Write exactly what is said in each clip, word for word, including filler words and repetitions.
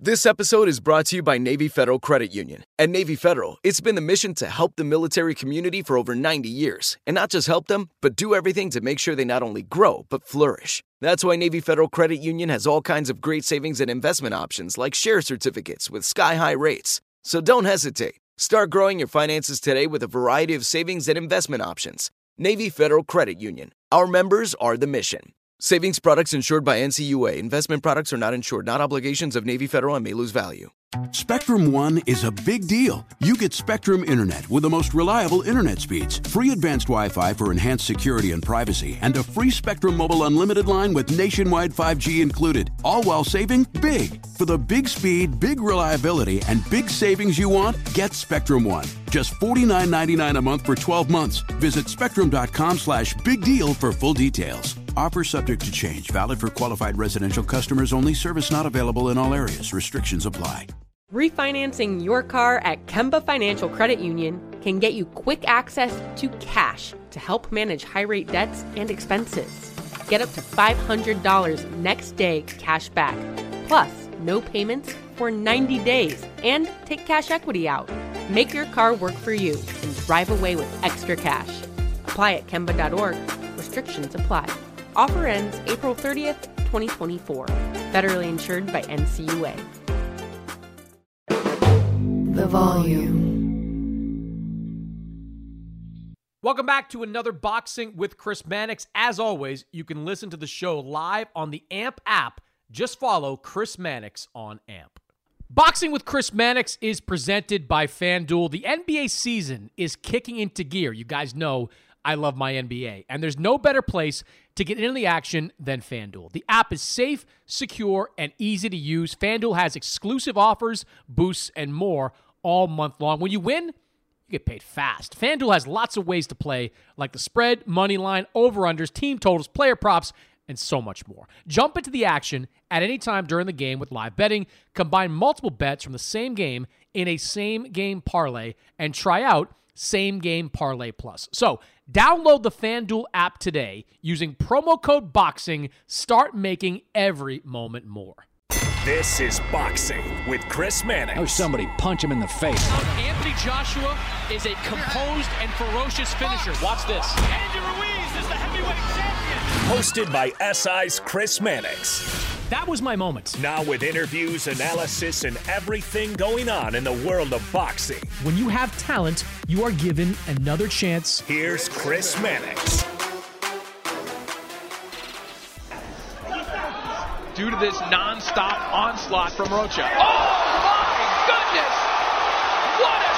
This episode is brought to you by Navy Federal Credit Union. At Navy Federal, it's been the mission to help the military community for over ninety years. And not just help them, but do everything to make sure they not only grow, but flourish. That's why Navy Federal Credit Union has all kinds of great savings and investment options like share certificates with sky-high rates. So don't hesitate. Start growing your finances today with a variety of savings and investment options. Navy Federal Credit Union. Our members are the mission. Savings products insured by N C U A. Investment products are not insured, not obligations of Navy Federal and may lose value. Spectrum One is a big deal. You get Spectrum Internet with the most reliable internet speeds, free advanced Wi-Fi for enhanced security and privacy, and a free Spectrum Mobile Unlimited line with nationwide five G included, all while saving big. For the big speed, big reliability, and big savings you want, get Spectrum One. Just forty-nine ninety-nine a month for twelve months. Visit spectrum.com slash big deal for full details. Offer subject to change. Valid for qualified residential customers only. Service not available in all areas. Restrictions apply. Refinancing your car at Kemba Financial Credit Union can get you quick access to cash to help manage high-rate debts and expenses. Get up to five hundred dollars next day cash back, plus no payments for ninety days, and take cash equity out. Make your car work for you and drive away with extra cash. Apply at Kemba dot org. Restrictions apply. Offer ends April thirtieth, twenty twenty-four. Federally insured by N C U A. The Volume. Welcome back to another Boxing with Chris Mannix. As always, you can listen to the show live on the A M P app. Just follow Chris Mannix on A M P. Boxing with Chris Mannix is presented by FanDuel. The N B A season is kicking into gear. You guys know I love my N B A, and there's no better place to get into the action than FanDuel. The app is safe, secure, and easy to use. FanDuel has exclusive offers, boosts, and more all month long. When you win, you get paid fast. FanDuel has lots of ways to play, like the spread, money line, over-unders, team totals, player props, and so much more. Jump into the action at any time during the game with live betting. Combine multiple bets from the same game in a same-game parlay, and try out Same Game Parlay Plus. So, download the FanDuel app today using promo code BOXING. Start making every moment more. This is Boxing with Chris Mannix. Oh, somebody punch him in the face. Anthony Joshua is a composed and ferocious finisher. Watch this. Andy Ruiz is the heavyweight champion. Hosted by S I's Chris Mannix. That was my moment. Now with interviews, analysis, and everything going on in the world of boxing. When you have talent, you are given another chance. Here's Chris Mannix. Due to this non-stop onslaught from Rocha. Oh my goodness! What a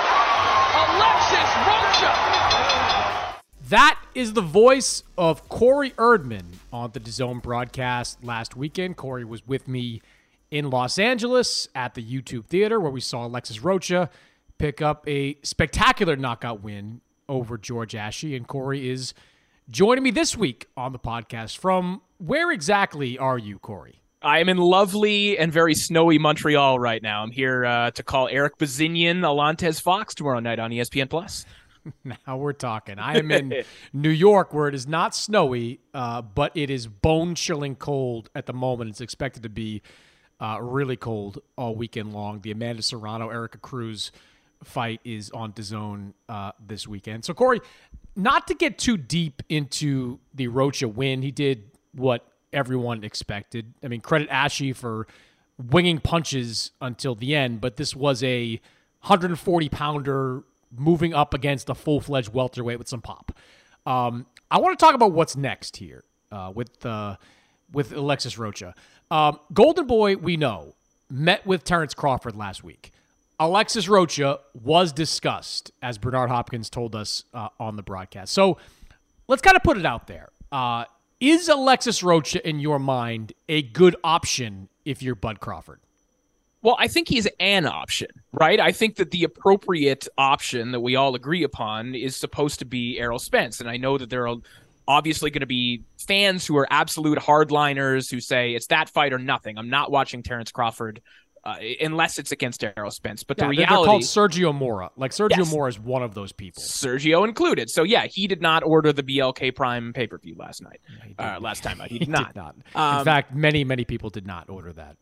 shot! Alexis Rocha! That is the voice of Corey Erdman on the DAZN broadcast last weekend. Corey was with me in Los Angeles at the YouTube Theater, where we saw Alexis Rocha pick up a spectacular knockout win over George Ashe. And Corey is joining me this week on the podcast. From where exactly are you, Corey? I am in lovely and very snowy Montreal right now. I'm here uh, to call Eric Bazinian Alantez Fox tomorrow night on E S P N Plus. Now we're talking. I am in New York, where it is not snowy, uh, but it is bone-chilling cold at the moment. It's expected to be uh, really cold all weekend long. The Amanda Serrano, Erica Cruz fight is on DAZN uh, this weekend. So, Corey, not to get too deep into the Rocha win, he did what everyone expected. I mean, credit Ashe for winging punches until the end, but this was a one forty pounder moving up against a full-fledged welterweight with some pop. Um, I want to talk about what's next here uh, with uh, with Alexis Rocha. Um, Golden Boy, we know, met with Terrence Crawford last week. Alexis Rocha was discussed, as Bernard Hopkins told us uh, on the broadcast. So let's kind of put it out there. Uh, is Alexis Rocha, in your mind, a good option if you're Bud Crawford? Well, I think he's an option, right? I think that the appropriate option that we all agree upon is supposed to be Errol Spence. And I know that there are obviously going to be fans who are absolute hardliners who say it's that fight or nothing. I'm not watching Terrence Crawford uh, unless it's against Errol Spence. But yeah, the reality... They're called Sergio Mora. Like, Sergio yes. Mora is one of those people. Sergio included. So, yeah, he did not order the B L K Prime pay-per-view last night. Uh, last time out. He did he not. Did not. Um, In fact, many, many people did not order that.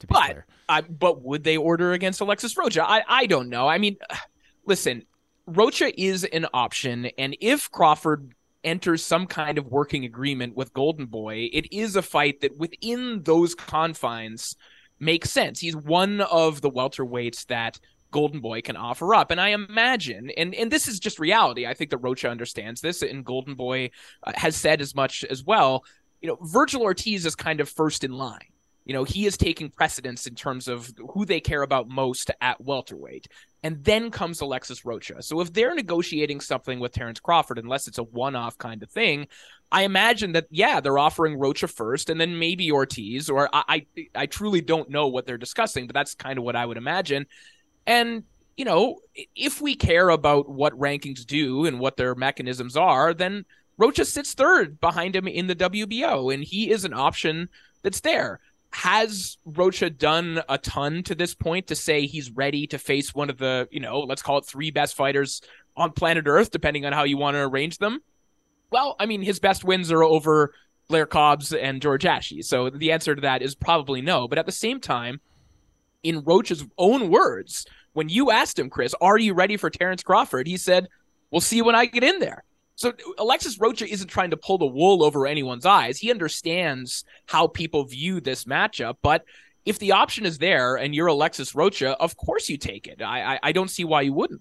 To be but, clear, uh, but would they order against Alexis Rocha? I, I don't know. I mean, listen, Rocha is an option, and if Crawford enters some kind of working agreement with Golden Boy, it is a fight that within those confines makes sense. He's one of the welterweights that Golden Boy can offer up. And I imagine, and, and this is just reality, I think that Rocha understands this, and Golden Boy uh, has said as much as well. You know, Virgil Ortiz is kind of first in line. You know, he is taking precedence in terms of who they care about most at welterweight. And then comes Alexis Rocha. So if they're negotiating something with Terrence Crawford, unless it's a one-off kind of thing, I imagine that, yeah, they're offering Rocha first and then maybe Ortiz, or I, I, I truly don't know what they're discussing, but that's kind of what I would imagine. And, you know, if we care about what rankings do and what their mechanisms are, then Rocha sits third behind him in the W B O, and he is an option that's there. Has Rocha done a ton to this point to say he's ready to face one of the, you know, let's call it three best fighters on planet Earth, depending on how you want to arrange them? Well, I mean, his best wins are over Blair Cobbs and George Ashe. So the answer to that is probably no. But at the same time, in Rocha's own words, when you asked him, Chris, are you ready for Terrence Crawford? He said, we'll see when I get in there. So Alexis Rocha isn't trying to pull the wool over anyone's eyes. He understands how people view this matchup, but if the option is there and you're Alexis Rocha, of course you take it. I I, I don't see why you wouldn't.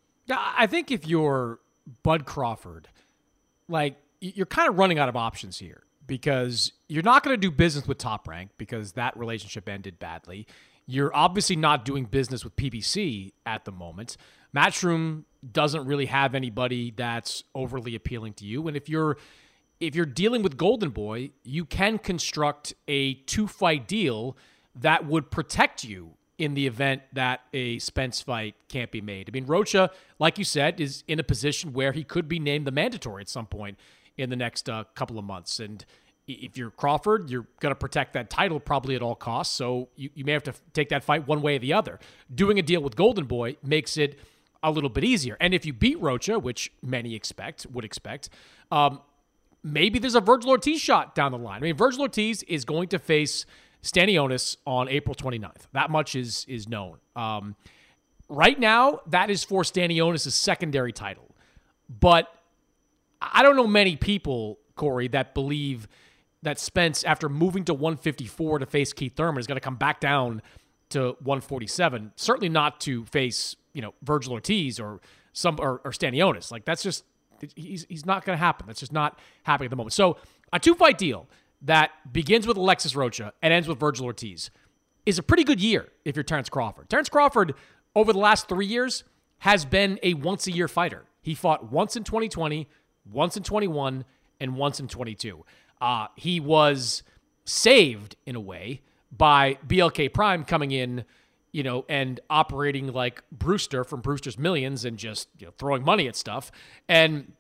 I think if you're Bud Crawford, like, you're kind of running out of options here because you're not going to do business with Top Rank because that relationship ended badly. You're obviously not doing business with P B C at the moment. Matchroom doesn't really have anybody that's overly appealing to you. And if you're if you're dealing with Golden Boy, you can construct a two-fight deal that would protect you in the event that a Spence fight can't be made. I mean, Rocha, like you said, is in a position where he could be named the mandatory at some point in the next uh, couple of months. And if you're Crawford, you're going to protect that title probably at all costs. So you, you may have to take that fight one way or the other. Doing a deal with Golden Boy makes it a little bit easier. And if you beat Rocha, which many expect, would expect, um, maybe there's a Virgil Ortiz shot down the line. I mean, Virgil Ortiz is going to face Stanionis on April twenty-ninth. That much is is known. Um, right now, that is for Stanionis' secondary title. But I don't know many people, Corey, that believe that Spence, after moving to one fifty-four to face Keith Thurman, is going to come back down to one forty-seven. Certainly not to face, you know, Virgil Ortiz or some or, or Stanionis. Like, that's just he's he's not going to happen. That's just not happening at the moment. So a two-fight deal that begins with Alexis Rocha and ends with Virgil Ortiz is a pretty good year if you're Terrence Crawford. Terrence Crawford, over the last three years, has been a once-a-year fighter. He fought once in twenty twenty, once in twenty-one, and once in twenty-two. Uh, he was saved, in a way, by B L K Prime coming in, you know, and operating like Brewster from Brewster's Millions and just, you know, throwing money at stuff and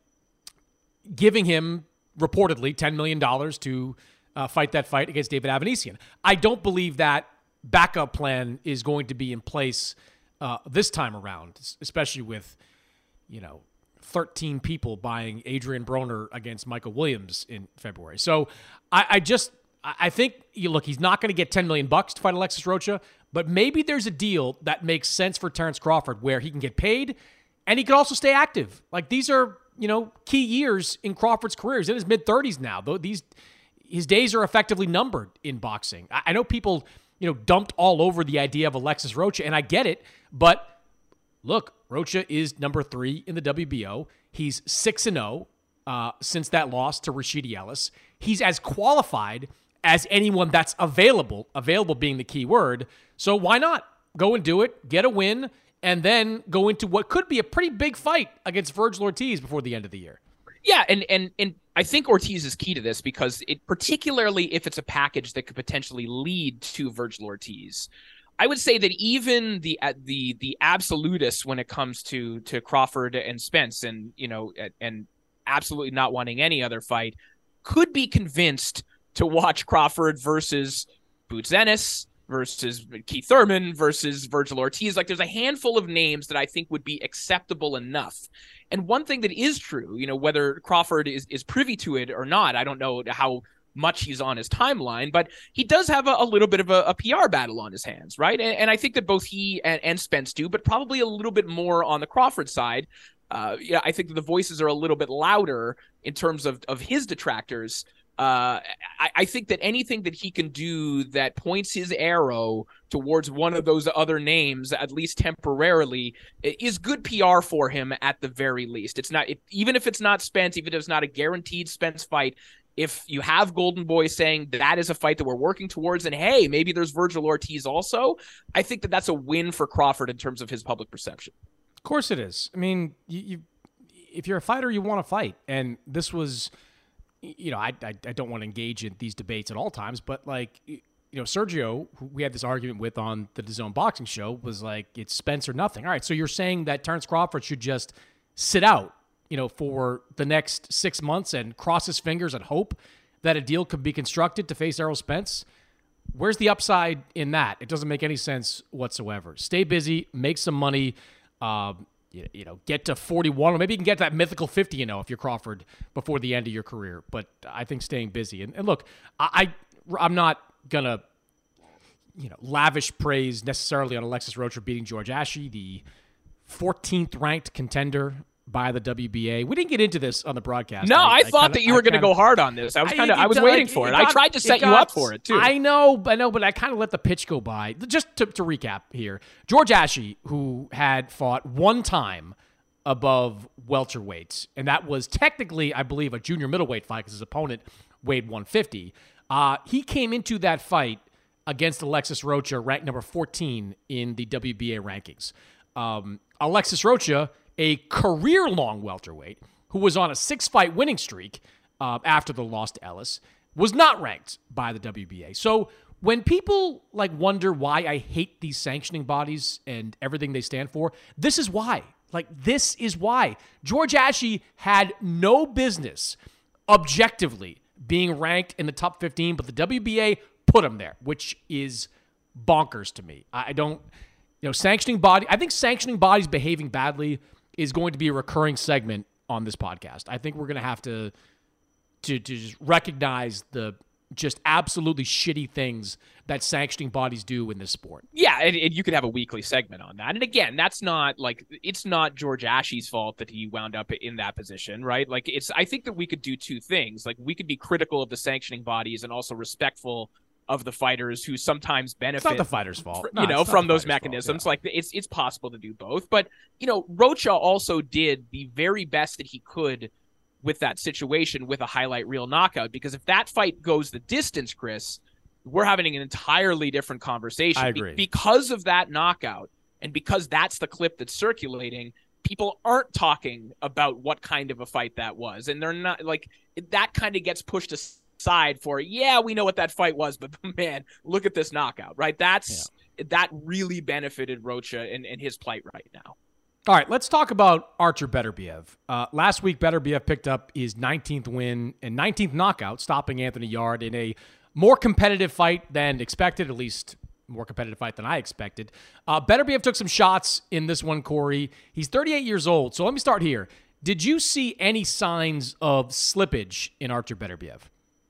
giving him reportedly ten million dollars to uh, fight that fight against David Avanesian. I don't believe that backup plan is going to be in place uh, this time around, especially with, you know, thirteen people buying Adrian Broner against Michael Williams in February. So I, I just, I think, you look, he's not going to get ten million bucks to fight Alexis Rocha, but maybe there's a deal that makes sense for Terrence Crawford where he can get paid and he can also stay active. Like, these are, you know, key years in Crawford's career. He's in his mid-thirties now. Though these, his days are effectively numbered in boxing. I, I know people, you know, dumped all over the idea of Alexis Rocha, and I get it, but look, Rocha is number three in the W B O. He's six and oh uh, since that loss to Rashidi Ellis. He's as qualified as anyone that's available, available being the key word. So why not go and do it, get a win, and then go into what could be a pretty big fight against Virgil Ortiz before the end of the year. Yeah, and and and I think Ortiz is key to this because it, particularly if it's a package that could potentially lead to Virgil Ortiz, I would say that even the the the absolutists when it comes to to Crawford and Spence, and you know, and absolutely not wanting any other fight, could be convinced to watch Crawford versus Boots Ennis, versus Keith Thurman, versus Virgil Ortiz. Like, there's a handful of names that I think would be acceptable enough. And one thing that is true, you know, whether Crawford is, is privy to it or not, I don't know how much he's on his timeline, but he does have a, a little bit of a, a P R battle on his hands, right? And, and I think that both he and, and Spence do, but probably a little bit more on the Crawford side. Uh, yeah, I think that the voices are a little bit louder in terms of, of his detractors. Uh, I, I think that anything that he can do that points his arrow towards one of those other names, at least temporarily, is good P R for him at the very least. It's not, it, even if it's not Spence, even if it's not a guaranteed Spence fight, if you have Golden Boy saying that is a fight that we're working towards, and hey, maybe there's Virgil Ortiz also, I think that that's a win for Crawford in terms of his public perception. Of course it is. I mean, you, you if you're a fighter, you want to fight. And this was, you know, I, I, I don't want to engage in these debates at all times, but like, you know, Sergio, who we had this argument with on the DAZN boxing show, was like, it's Spence or nothing. All right, so you're saying that Terrence Crawford should just sit out, you know, for the next six months and cross his fingers and hope that a deal could be constructed to face Errol Spence? Where's the upside in that? It doesn't make any sense whatsoever. Stay busy, make some money, um, you, you know, get to forty-one, or maybe you can get to that mythical fifty, you know, if you're Crawford before the end of your career. But I think staying busy. And, and look, I, I, I'm not going to, you know, lavish praise necessarily on Alexis Rocha beating George Ashe, the fourteenth ranked contender by the W B A. We didn't get into this on the broadcast. No, I, I, I thought kinda, that you I were going to go hard on this. I was kind of, I, I was waiting like, for it. it got, I tried to set got, you up for it too. I know, I know, but I kind of let the pitch go by. Just to, to recap here, George Ashe, who had fought one time above welterweight, and that was technically, I believe, a junior middleweight fight because his opponent weighed one fifty. Uh, he came into that fight against Alexis Rocha, ranked number fourteen in the W B A rankings. Um, Alexis Rocha, a career-long welterweight who was on a six-fight winning streak uh, after the loss to Ellis, was not ranked by the W B A. So when people like wonder why I hate these sanctioning bodies and everything they stand for, this is why. Like, this is why. George Ashe had no business objectively being ranked in the top fifteen, but the W B A put him there, which is bonkers to me. I don't, you know, sanctioning body, I think sanctioning bodies behaving badly is going to be a recurring segment on this podcast. I think we're going to have to, to, to just recognize the just absolutely shitty things that sanctioning bodies do in this sport. Yeah, and, and you could have a weekly segment on that. And again, that's not like, it's not George Ashe's fault that he wound up in that position, right? Like, it's, I think that we could do two things. Like, we could be critical of the sanctioning bodies and also respectful of the fighters who sometimes benefit. It's not the fighter's fault. You no, know, from those mechanisms. Fault, yeah. Like, it's, it's possible to do both. But, you know, Rocha also did the very best that he could with that situation with a highlight reel knockout, because if that fight goes the distance, Chris, we're having an entirely different conversation. I agree. Be- because of that knockout, and because that's the clip that's circulating, people aren't talking about what kind of a fight that was. And they're not, like, that kind of gets pushed aside for, yeah, we know what that fight was, but man, look at this knockout, right? That's, yeah. That really benefited Rocha and, and his plight right now. All right, let's talk about Artur Beterbiev. Uh, last week, Beterbiev picked up his nineteenth win and nineteenth knockout, stopping Anthony Yarde in a more competitive fight than expected, at least more competitive fight than I expected. Uh, Beterbiev took some shots in this one, Corey. He's thirty-eight years old, so let me start here. Did you see any signs of slippage in Artur Beterbiev?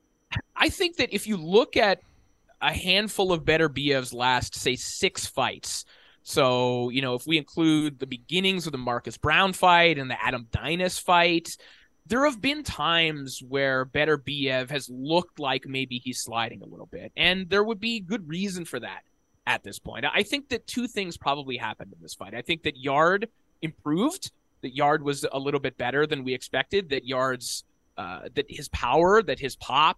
I think that if you look at a handful of Beterbiev's last, say, six fights, so, you know, if we include the beginnings of the Marcus Brown fight and the Adam Dynas fight, there have been times where Beterbiev has looked like maybe he's sliding a little bit, and there would be good reason for that at this point. I think that two things probably happened in this fight. I think that Yarde improved, that Yarde was a little bit better than we expected, that Yarde's, uh, that his power, that his pop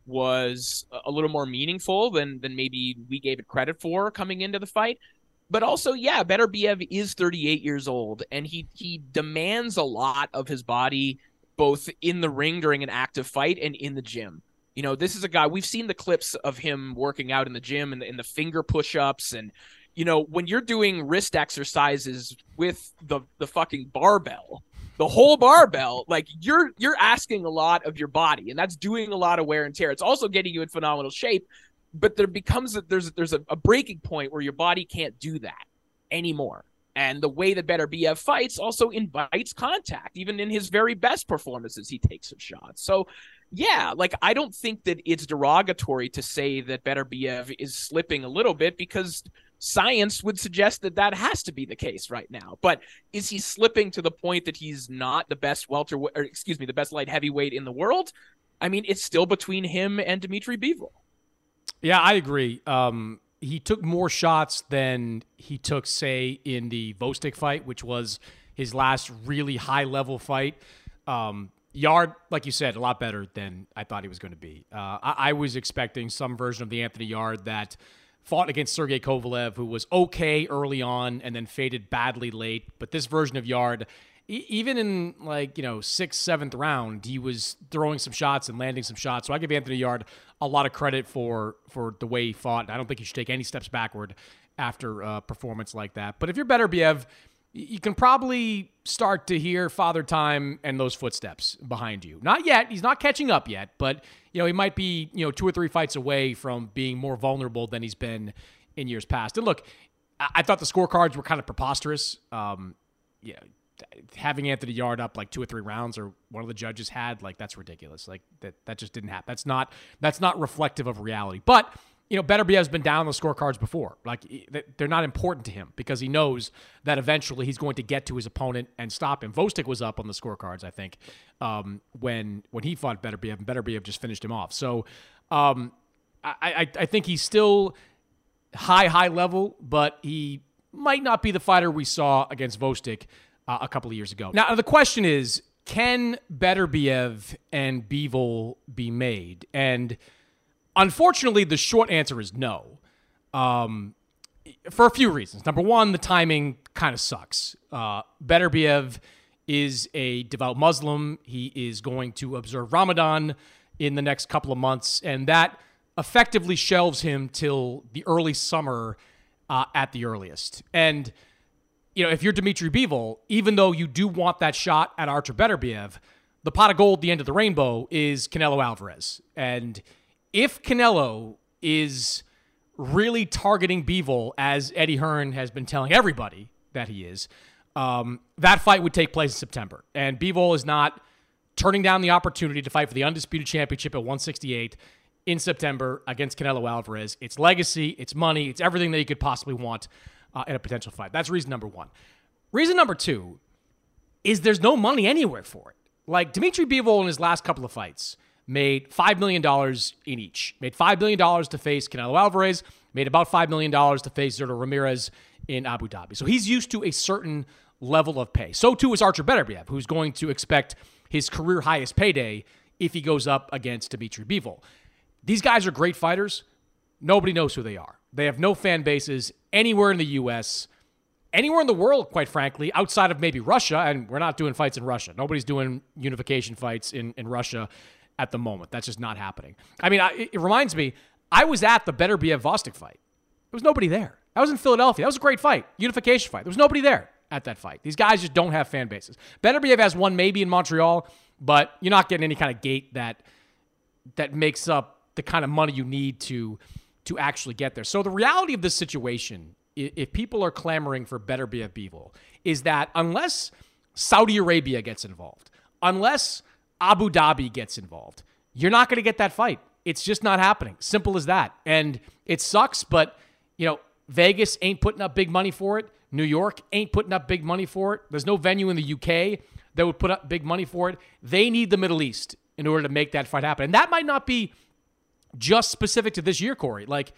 was a little more meaningful than, than maybe we gave it credit for coming into the fight. But also, yeah, Beterbiev is thirty-eight years old, and he he demands a lot of his body, both in the ring during an active fight and in the gym. You know, this is a guy, we've seen the clips of him working out in the gym and the, and the finger push-ups. And, you know, when you're doing wrist exercises with the, the fucking barbell, the whole barbell, like you're you're asking a lot of your body, and that's doing a lot of wear and tear. It's also getting you in phenomenal shape. But there becomes a, there's there's a, a breaking point where your body can't do that anymore. And the way that Beterbiev fights also invites contact. Even in his very best performances, he takes some shots. So, Yeah, like I don't think that it's derogatory to say that Beterbiev is slipping a little bit, because science would suggest that that has to be the case right now. But is he slipping to the point that he's not the best welter, or excuse me, the best light heavyweight in the world? I mean, it's still between him and Dmitry Bivol. Yeah, I agree. Um, he took more shots than he took, say, in the Vostok fight, which was his last really high-level fight. Um, Yard, like you said, a lot better than I thought he was going to be. Uh, I, I was expecting some version of the Anthony Yard that fought against Sergey Kovalev, who was okay early on and then faded badly late. But this version of Yard, e- even in like, you know, sixth, seventh round, he was throwing some shots and landing some shots. So I give Anthony Yard a lot of credit for for the way he fought. I don't think he should take any steps backward after a performance like that. But if you're Beterbiev, you can probably start to hear Father Time and those footsteps behind you. Not yet. He's not catching up yet, but you know, he might be, you know, two or three fights away from being more vulnerable than he's been in years past. And look, I, I thought the scorecards were kind of preposterous. Um, yeah, having Anthony Yard up like two or three rounds, or one of the judges had, like, that's ridiculous. Like that, that just didn't happen. That's not, that's not reflective of reality. But you know, Beterbiev's been down the scorecards before. Like, they're not important to him because he knows that eventually he's going to get to his opponent and stop him. Vostok was up on the scorecards, I think, um, when when he fought Beterbiev, and Beterbiev just finished him off. So um, I, I, I think he's still high, high level, but he might not be the fighter we saw against Vostok uh, a couple of years ago. Now, the question is, can Beterbiev and Bivol be made? And unfortunately, the short answer is no, um, for a few reasons. Number one, the timing kind of sucks. Uh, Beterbiev is a devout Muslim. He is going to observe Ramadan in the next couple of months, and that effectively shelves him till the early summer uh, at the earliest. And, you know, if you're Dmitry Bivol, even though you do want that shot at Artur Beterbiev, the pot of gold at the end of the rainbow is Canelo Alvarez. And if Canelo is really targeting Bivol, as Eddie Hearn has been telling everybody that he is, um, that fight would take place in September. And Bivol is not turning down the opportunity to fight for the undisputed championship at one sixty-eight in September against Canelo Alvarez. It's legacy, it's money, it's everything that you could possibly want uh, in a potential fight. That's reason number one. Reason number two is there's no money anywhere for it. Like, Dmitry Bivol in his last couple of fights made five million dollars in each. Made five million dollars to face Canelo Alvarez, made about five million dollars to face Zurdo Ramirez in Abu Dhabi. So he's used to a certain level of pay. So too is Artur Beterbiev, who's going to expect his career highest payday if he goes up against Dmitry Bivol. These guys are great fighters. Nobody knows who they are. They have no fan bases anywhere in the U S, anywhere in the world, quite frankly, outside of maybe Russia, and we're not doing fights in Russia. Nobody's doing unification fights in, in Russia at the moment. That's just not happening. I mean, I, it reminds me, I was at the Beterbiev Vostok fight. There was nobody there. I was in Philadelphia. That was a great fight. Unification fight. There was nobody there at that fight. These guys just don't have fan bases. Beterbiev has one maybe in Montreal, but you're not getting any kind of gate that that makes up the kind of money you need to, to actually get there. So the reality of this situation, if people are clamoring for Beterbiev Bivol, is that unless Saudi Arabia gets involved, unless Abu Dhabi gets involved, you're not going to get that fight. It's just not happening. Simple as that. And it sucks, but, you know, Vegas ain't putting up big money for it. New York ain't putting up big money for it. There's no venue in the U K that would put up big money for it. They need the Middle East in order to make that fight happen. And that might not be just specific to this year, Corey. Like,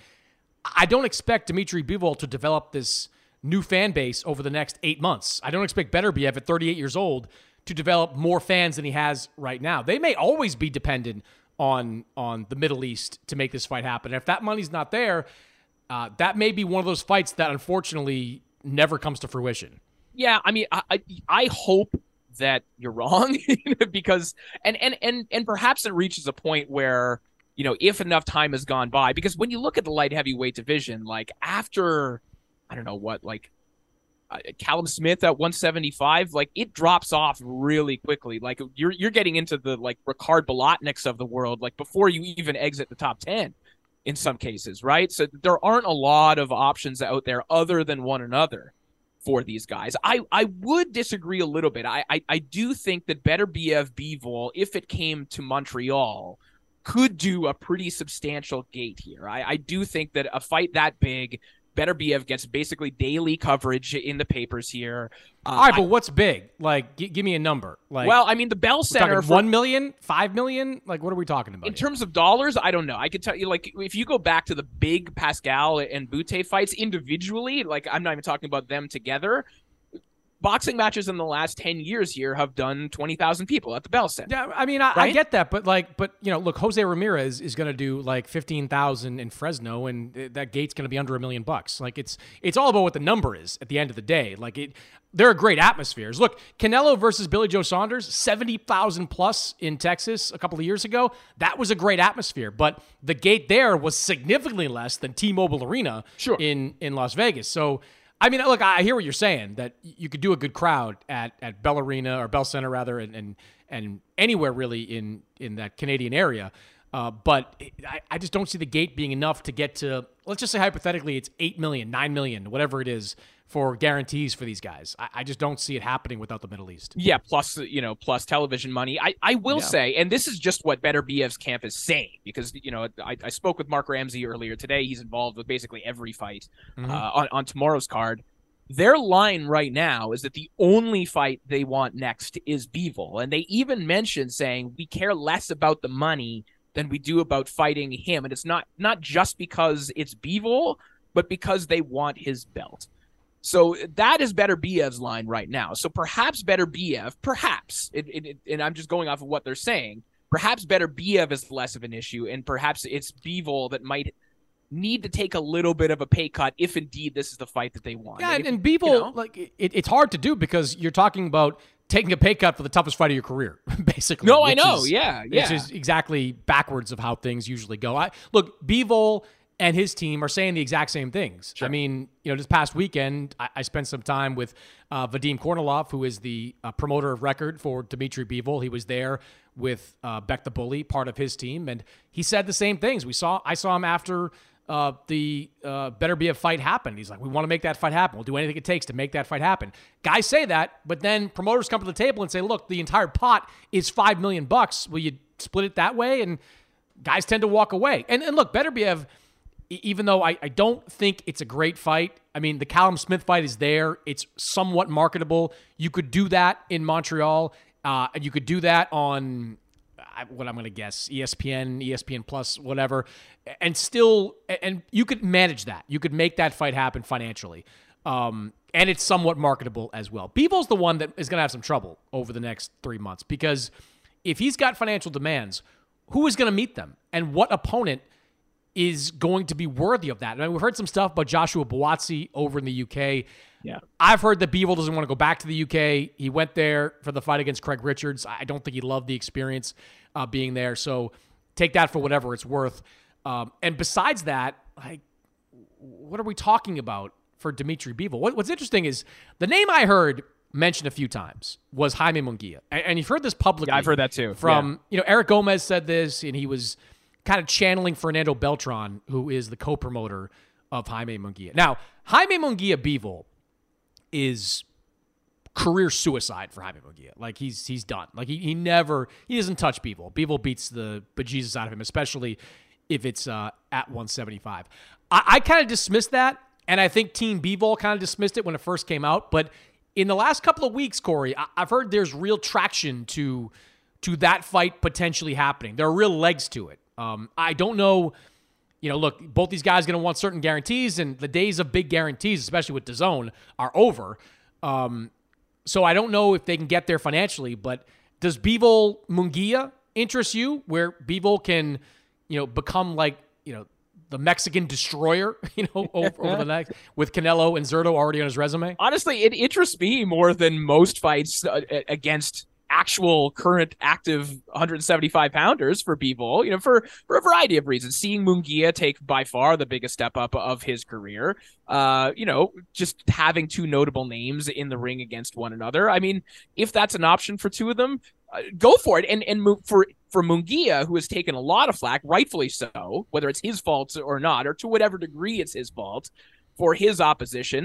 I don't expect Dmitry Bivol to develop this new fan base over the next eight months. I don't expect Beterbiev at thirty-eight years old to develop more fans than he has right now. They may always be dependent on on the Middle East to make this fight happen. And if that money's not there, uh, that may be one of those fights that unfortunately never comes to fruition. Yeah, I mean, I I, I hope that you're wrong because and, and and and perhaps it reaches a point where, you know, if enough time has gone by, because when you look at the light heavyweight division, like after, I don't know what, like uh, Callum Smith at one seventy-five, like it drops off really quickly. Like you're you're getting into the like Ricard Bolotniks of the world, like before you even exit the top ten in some cases, right? So there aren't a lot of options out there other than one another for these guys. I, I would disagree a little bit. I, I, I do think that Beterbiev Bivol, if it came to Montreal, could do a pretty substantial gate here. I, I do think that a fight that big, Beterbiev gets basically daily coverage in the papers here. Uh, All right, but I, what's big? Like, g- give me a number. Like, well, I mean, the Bell Center for, one million, five million. Like, what are we talking about? In here? terms of dollars, I don't know. I could tell you, like, if you go back to the big Pascal and Butte fights individually, like, I'm not even talking about them together. Boxing matches in the last ten years here have done twenty thousand people at the Bell Center. Yeah, I mean, I, right? I get that, but like, but you know, look, Jose Ramirez is going to do like fifteen thousand in Fresno, and that gate's going to be under a million bucks. Like, it's it's all about what the number is at the end of the day. Like, it, there are great atmospheres. Look, Canelo versus Billy Joe Saunders, seventy thousand plus in Texas a couple of years ago. That was a great atmosphere, but the gate there was significantly less than T-Mobile Arena sure. in in Las Vegas. So. I mean, look, I hear what you're saying, that you could do a good crowd at, at Bell Arena, or Bell Center, rather, and and, and anywhere really in, in that Canadian area. Uh, but I, I just don't see the gate being enough to get to, let's just say hypothetically, it's eight million, nine million, whatever it is, for guarantees for these guys. I, I just don't see it happening without the Middle East. Yeah, plus, you know, plus television money. I, I will yeah. say, and this is just what Beterbiev's camp is saying, because, you know, I, I spoke with Mark Ramsey earlier today. He's involved with basically every fight mm-hmm. uh, on, on tomorrow's card. Their line right now is that the only fight they want next is Bivol. And they even mentioned saying, we care less about the money than we do about fighting him. And it's not, not just because it's Bivol, but because they want his belt. So that is Beterbiev's line right now. So perhaps Beterbiev, perhaps, it, it, it, and I'm just going off of what they're saying, perhaps Beterbiev is less of an issue, and perhaps it's Bivol that might need to take a little bit of a pay cut if indeed this is the fight that they want. Yeah, and, if, and Bivol, you know, like, it, it's hard to do because you're talking about taking a pay cut for the toughest fight of your career, basically. No, I know, is, yeah, yeah. Which is exactly backwards of how things usually go. I Look, Bivol and his team are saying the exact same things. Sure. I mean, you know, this past weekend, I, I spent some time with uh, Vadim Kornilov, who is the uh, promoter of record for Dmitry Bivol. He was there with uh, Beck the Bully, part of his team, and he said the same things. We saw, I saw him after uh, the uh, Beterbiev fight happened. He's like, we want to make that fight happen. We'll do anything it takes to make that fight happen. Guys say that, but then promoters come to the table and say, look, the entire pot is five million bucks. Will you split it that way? And guys tend to walk away. And, and look, Beterbiev, even though I, I don't think it's a great fight, I mean, the Callum Smith fight is there. It's somewhat marketable. You could do that in Montreal, uh, and you could do that on, what I'm going to guess, E S P N, E S P N Plus, whatever, and still, and you could manage that. You could make that fight happen financially, um, and it's somewhat marketable as well. Bivol's the one that is going to have some trouble over the next three months, because if he's got financial demands, who is going to meet them, and what opponent is going to be worthy of that? I mean, we've heard some stuff about Joshua Buatsi over in the U K. Yeah, I've heard that Bivol doesn't want to go back to the U K. He went there for the fight against Craig Richards. I don't think he loved the experience uh, being there. So take that for whatever it's worth. Um, and besides that, like, what are we talking about for Dmitry Bivol? What, what's interesting is the name I heard mentioned a few times was Jaime Munguia. And, and you've heard this publicly. Yeah, I've heard that too. From, yeah. you know, Eric Gomez said this, and he was kind of channeling Fernando Beltran, who is the co-promoter of Jaime Munguia. Now, Jaime Munguia Bivol is career suicide for Jaime Munguia. Like, he's he's done. Like, he, he never, he doesn't touch Bivol. Bivol beats the bejesus out of him, especially if it's uh, at one seventy-five. I, I kind of dismissed that, and I think Team Bivol kind of dismissed it when it first came out, but in the last couple of weeks, Corey, I, I've heard there's real traction to to that fight potentially happening. There are real legs to it. Um, I don't know, you know, look, both these guys are going to want certain guarantees, and the days of big guarantees, especially with DAZN, are over. Um, so I don't know if they can get there financially, but does Bivol Munguia interest you, where Bivol can, you know, become like, you know, the Mexican destroyer, you know, over, over the next, with Canelo and Zurdo already on his resume? Honestly, it interests me more than most fights uh, against actual current active one seventy-five pounders for Bivol, you know, for, for a variety of reasons. Seeing Munguia take by far the biggest step up of his career, uh, you know, just having two notable names in the ring against one another. I mean, if that's an option for two of them, uh, go for it. And and for for Munguia, who has taken a lot of flack, rightfully so, whether it's his fault or not, or to whatever degree it's his fault, for his opposition,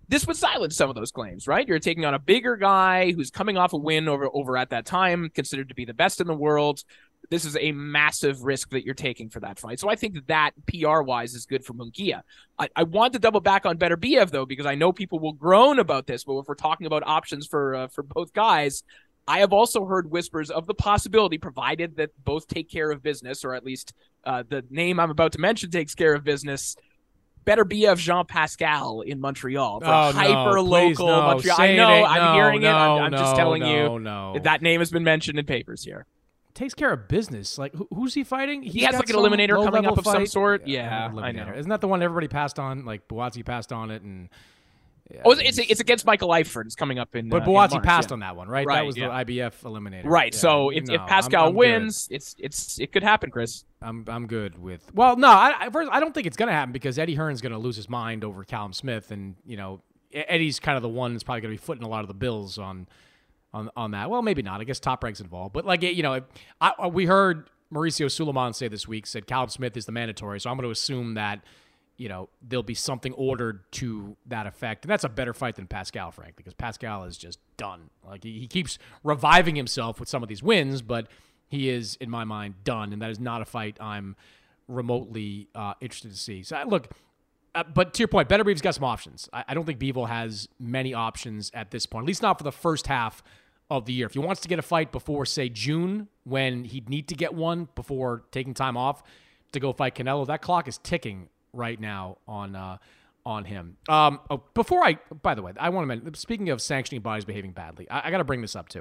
this would silence some of those claims, right? You're taking on a bigger guy who's coming off a win over, over at that time, considered to be the best in the world. This is a massive risk that you're taking for that fight. So I think that P R-wise is good for Munguia. I, I want to double back on Beterbiev, though, because I know people will groan about this, but if we're talking about options for uh, for both guys, I have also heard whispers of the possibility, provided that both take care of business, or at least uh, the name I'm about to mention takes care of business, Beterbiev Jean Pascal in Montreal. For oh, hyper local no, no. Montreal. Say I know, it I'm no, hearing no, it. I'm, I'm no, just telling no, you no. that, that name has been mentioned in papers here. Takes care of business. Like, who, who's he fighting? He's he has like an eliminator coming up of some sort. Yeah, yeah I know. Isn't that the one everybody passed on? Like, Buatsi passed on it, and yeah, oh, it's it's against Michael Eifert. It's coming up in. But uh, Buatsi passed yeah. on that one, right? right that was yeah. the I B F eliminator, right? Yeah. So if, no, if Pascal I'm, I'm wins, good. it's it's it could happen, Chris. I'm I'm good with. Well, no, I I, first, I don't think it's gonna happen because Eddie Hearn's gonna lose his mind over Callum Smith, and you know Eddie's kind of the one that's probably gonna be footing a lot of the bills on on on that. Well, maybe not. I guess Top Rank's involved, but like you know, I, we heard Mauricio Suleiman say this week said Callum Smith is the mandatory, so I'm going to assume that you know there'll be something ordered to that effect, and that's a better fight than Pascal, frankly, because Pascal is just done. Like he, he keeps reviving himself with some of these wins, but he is, in my mind, done, and that is not a fight I'm remotely uh, interested to see. So look, uh, but to your point, Beterbiev's got some options. I, I don't think Bivol has many options at this point, at least not for the first half of the year. If he wants to get a fight before, say, June, when he'd need to get one before taking time off to go fight Canelo, that clock is ticking right now on uh, on him. Um, oh, before I, by the way, I want to mention, speaking of sanctioning bodies behaving badly, I, I got to bring this up too.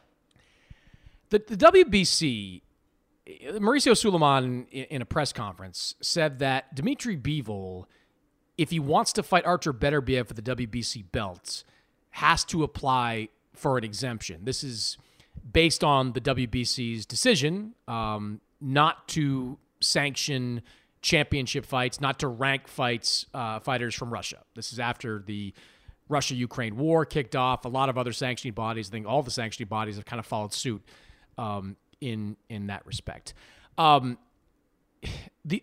The, the W B C, Mauricio Suleiman in, in a press conference said that Dimitri Bivol, if he wants to fight Artur Beterbiev for the W B C belts, has to apply for an exemption. This is based on the W B C's decision um, not to sanction championship fights, not to rank fights, uh, fighters from Russia. This is after the Russia-Ukraine war kicked off. A lot of other sanctioning bodies, I think all the sanctioning bodies have kind of followed suit um, in in that respect. Um, the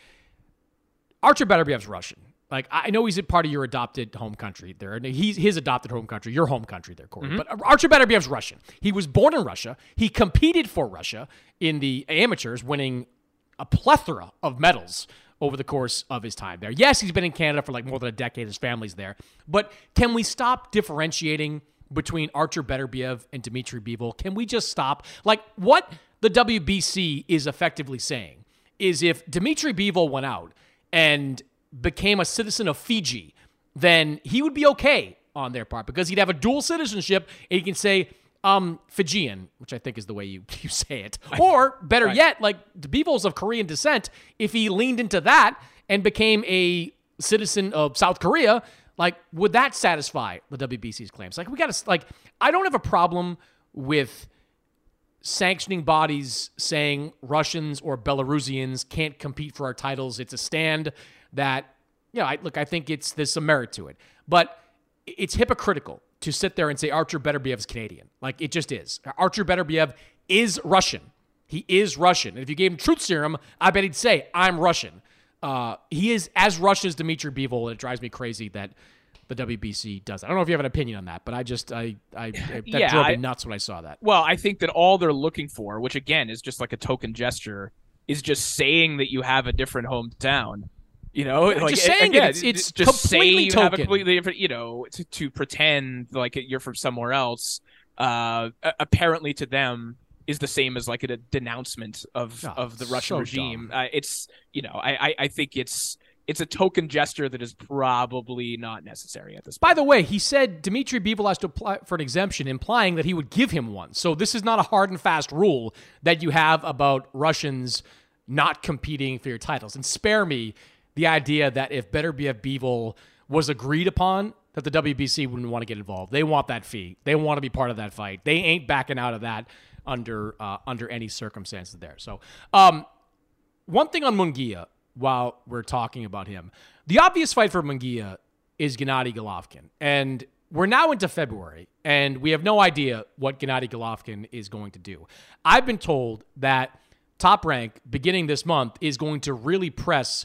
Artur Beterbiev's Russian. Like, I know he's a part of your adopted home country there. He's his adopted home country, your home country there, Corey. Mm-hmm. But Artur Beterbiev's Russian. He was born in Russia. He competed for Russia in the amateurs, winning a plethora of medals over the course of his time there. Yes, he's been in Canada for like more than a decade. His family's there. But can we stop differentiating between Artur Beterbiev and Dimitri Bivol? Can we just stop? Like, what the W B C is effectively saying is if Dimitri Bivol went out and became a citizen of Fiji, then he would be okay on their part because he'd have a dual citizenship and he can say, um, Fijian, which I think is the way you, you say it. Or better right. yet, like Bivol's of Korean descent, if he leaned into that and became a citizen of South Korea, like, would that satisfy the W B C's claims? Like, we got to, like, I don't have a problem with sanctioning bodies saying Russians or Belarusians can't compete for our titles. It's a stand that, you know, I, look, I think it's there's some merit to it. But it's hypocritical to sit there and say Artur Beterbiev is Canadian. Like, it just is. Artur Beterbiev is Russian. He is Russian. And if you gave him truth serum, I bet he'd say, I'm Russian. Uh, he is as Russian as Dimitri Bivol, and it drives me crazy that the W B C does that. I don't know if you have an opinion on that, but I just, I, I, I that yeah, drove me I, nuts when I saw that. Well, I think that all they're looking for, which again is just like a token gesture, is just saying that you have a different hometown. You know, yeah, like just saying again, it. It's, it's just say completely you token. have a completely different, you know, to, to pretend like you're from somewhere else. Uh, apparently, to them, is the same as like a denouncement of oh, of the Russian so regime. Uh, it's you know, I, I I think it's it's a token gesture that is probably not necessary at this point. By the way, he said Dimitri Bivol has to apply for an exemption, implying that he would give him one. So this is not a hard and fast rule that you have about Russians not competing for your titles. And spare me the idea that if Beterbiev Bivol was agreed upon, that the W B C wouldn't want to get involved. They want that fee. They want to be part of that fight. They ain't backing out of that under uh, under any circumstances there. So um, one thing on Munguia, while we're talking about him, the obvious fight for Munguia is Gennady Golovkin. And we're now into February, and we have no idea what Gennady Golovkin is going to do. I've been told that Top Rank, beginning this month, is going to really press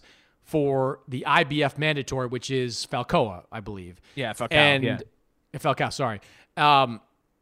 for the I B F mandatory, which is Falcoa, I believe. Yeah, Falcao. And yeah. Falcao, sorry. Um,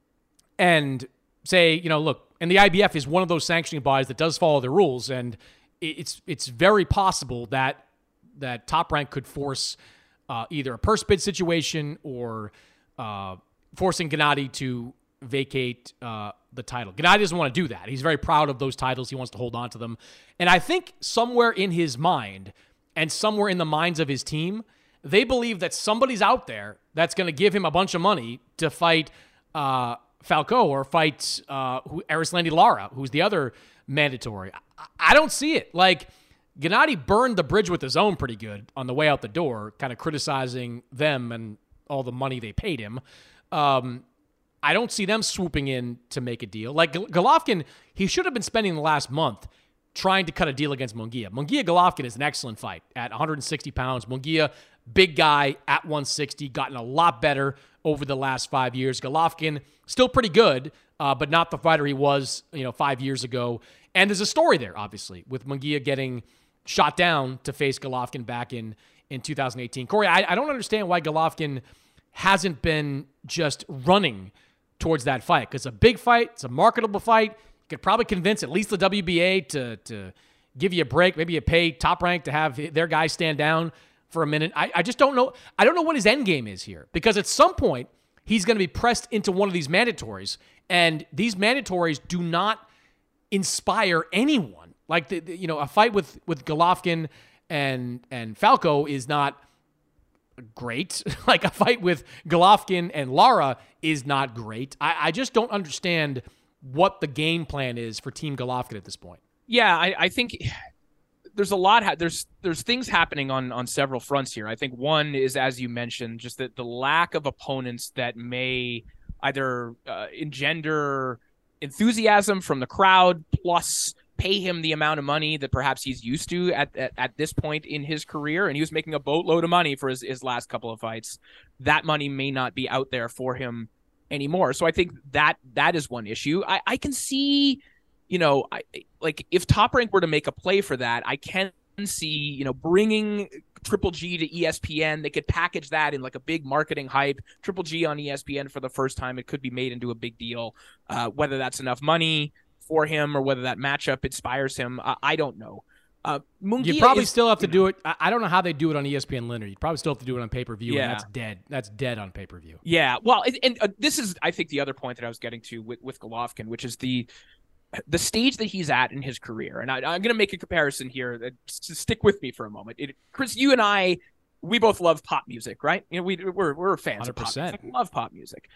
and say, you know, look, and the I B F is one of those sanctioning bodies that does follow the rules, and it's it's very possible that that Top Rank could force uh, either a purse bid situation or uh, forcing Gennady to vacate uh, the title. Gennady doesn't want to do that. He's very proud of those titles. He wants to hold on to them. And I think somewhere in his mind and somewhere in the minds of his team, they believe that somebody's out there that's going to give him a bunch of money to fight uh, Falco or fight uh, who, Erislandy Lara, who's the other mandatory. I, I don't see it. Like, Gennady burned the bridge with his own pretty good on the way out the door, kind of criticizing them and all the money they paid him. Um, I don't see them swooping in to make a deal. Like, Golovkin, he should have been spending the last month trying to cut a deal against Munguia. Munguia-Golovkin is an excellent fight at one hundred sixty pounds. Munguia, big guy at one sixty, gotten a lot better over the last five years. Golovkin, still pretty good, uh, but not the fighter he was, you know, five years ago. And there's a story there, obviously, with Munguia getting shot down to face Golovkin back in, in two thousand eighteen. Corey, I, I don't understand why Golovkin hasn't been just running towards that fight, because it's a big fight, it's a marketable fight. You could probably convince at least the W B A to to give you a break. Maybe you pay Top Rank to have their guys stand down for a minute. I, I just don't know. I don't know what his end game is here, because at some point he's going to be pressed into one of these mandatories, and these mandatories do not inspire anyone. Like, the, the, you know, a fight with with Golovkin and and Falco is not great. Like, a fight with Golovkin and Lara is not great. I, I just don't understand what the game plan is for Team Golovkin at this point. Yeah, I, I think there's a lot. Ha- there's there's things happening on on several fronts here. I think one is, as you mentioned, just that the lack of opponents that may either uh, engender enthusiasm from the crowd, plus pay him the amount of money that perhaps he's used to at, at, at this point in his career. And he was making a boatload of money for his, his last couple of fights. That money may not be out there for him anymore. So I think that that is one issue. I, I can see, you know, I, like if Top Rank were to make a play for that, I can see, you know, bringing Triple G to E S P N. They could package that in like a big marketing hype. Triple G on E S P N for the first time. It could be made into a big deal. Uh, whether that's enough money for him or whether that matchup inspires him, uh, I don't know. Uh, you probably is, still have to do it. I don't know how they do it on E S P N linear. You probably still have to do it on pay-per-view, yeah. and that's dead. That's dead on pay-per-view. Yeah, well, and, and uh, this is, I think, the other point that I was getting to with, with Golovkin, which is the the stage that he's at in his career. And I, I'm going to make a comparison here. That, just stick with me for a moment. It, Chris, you and I, we both love pop music, right? You know, we we're we're fans one hundred percent. Of pop music. Love pop music.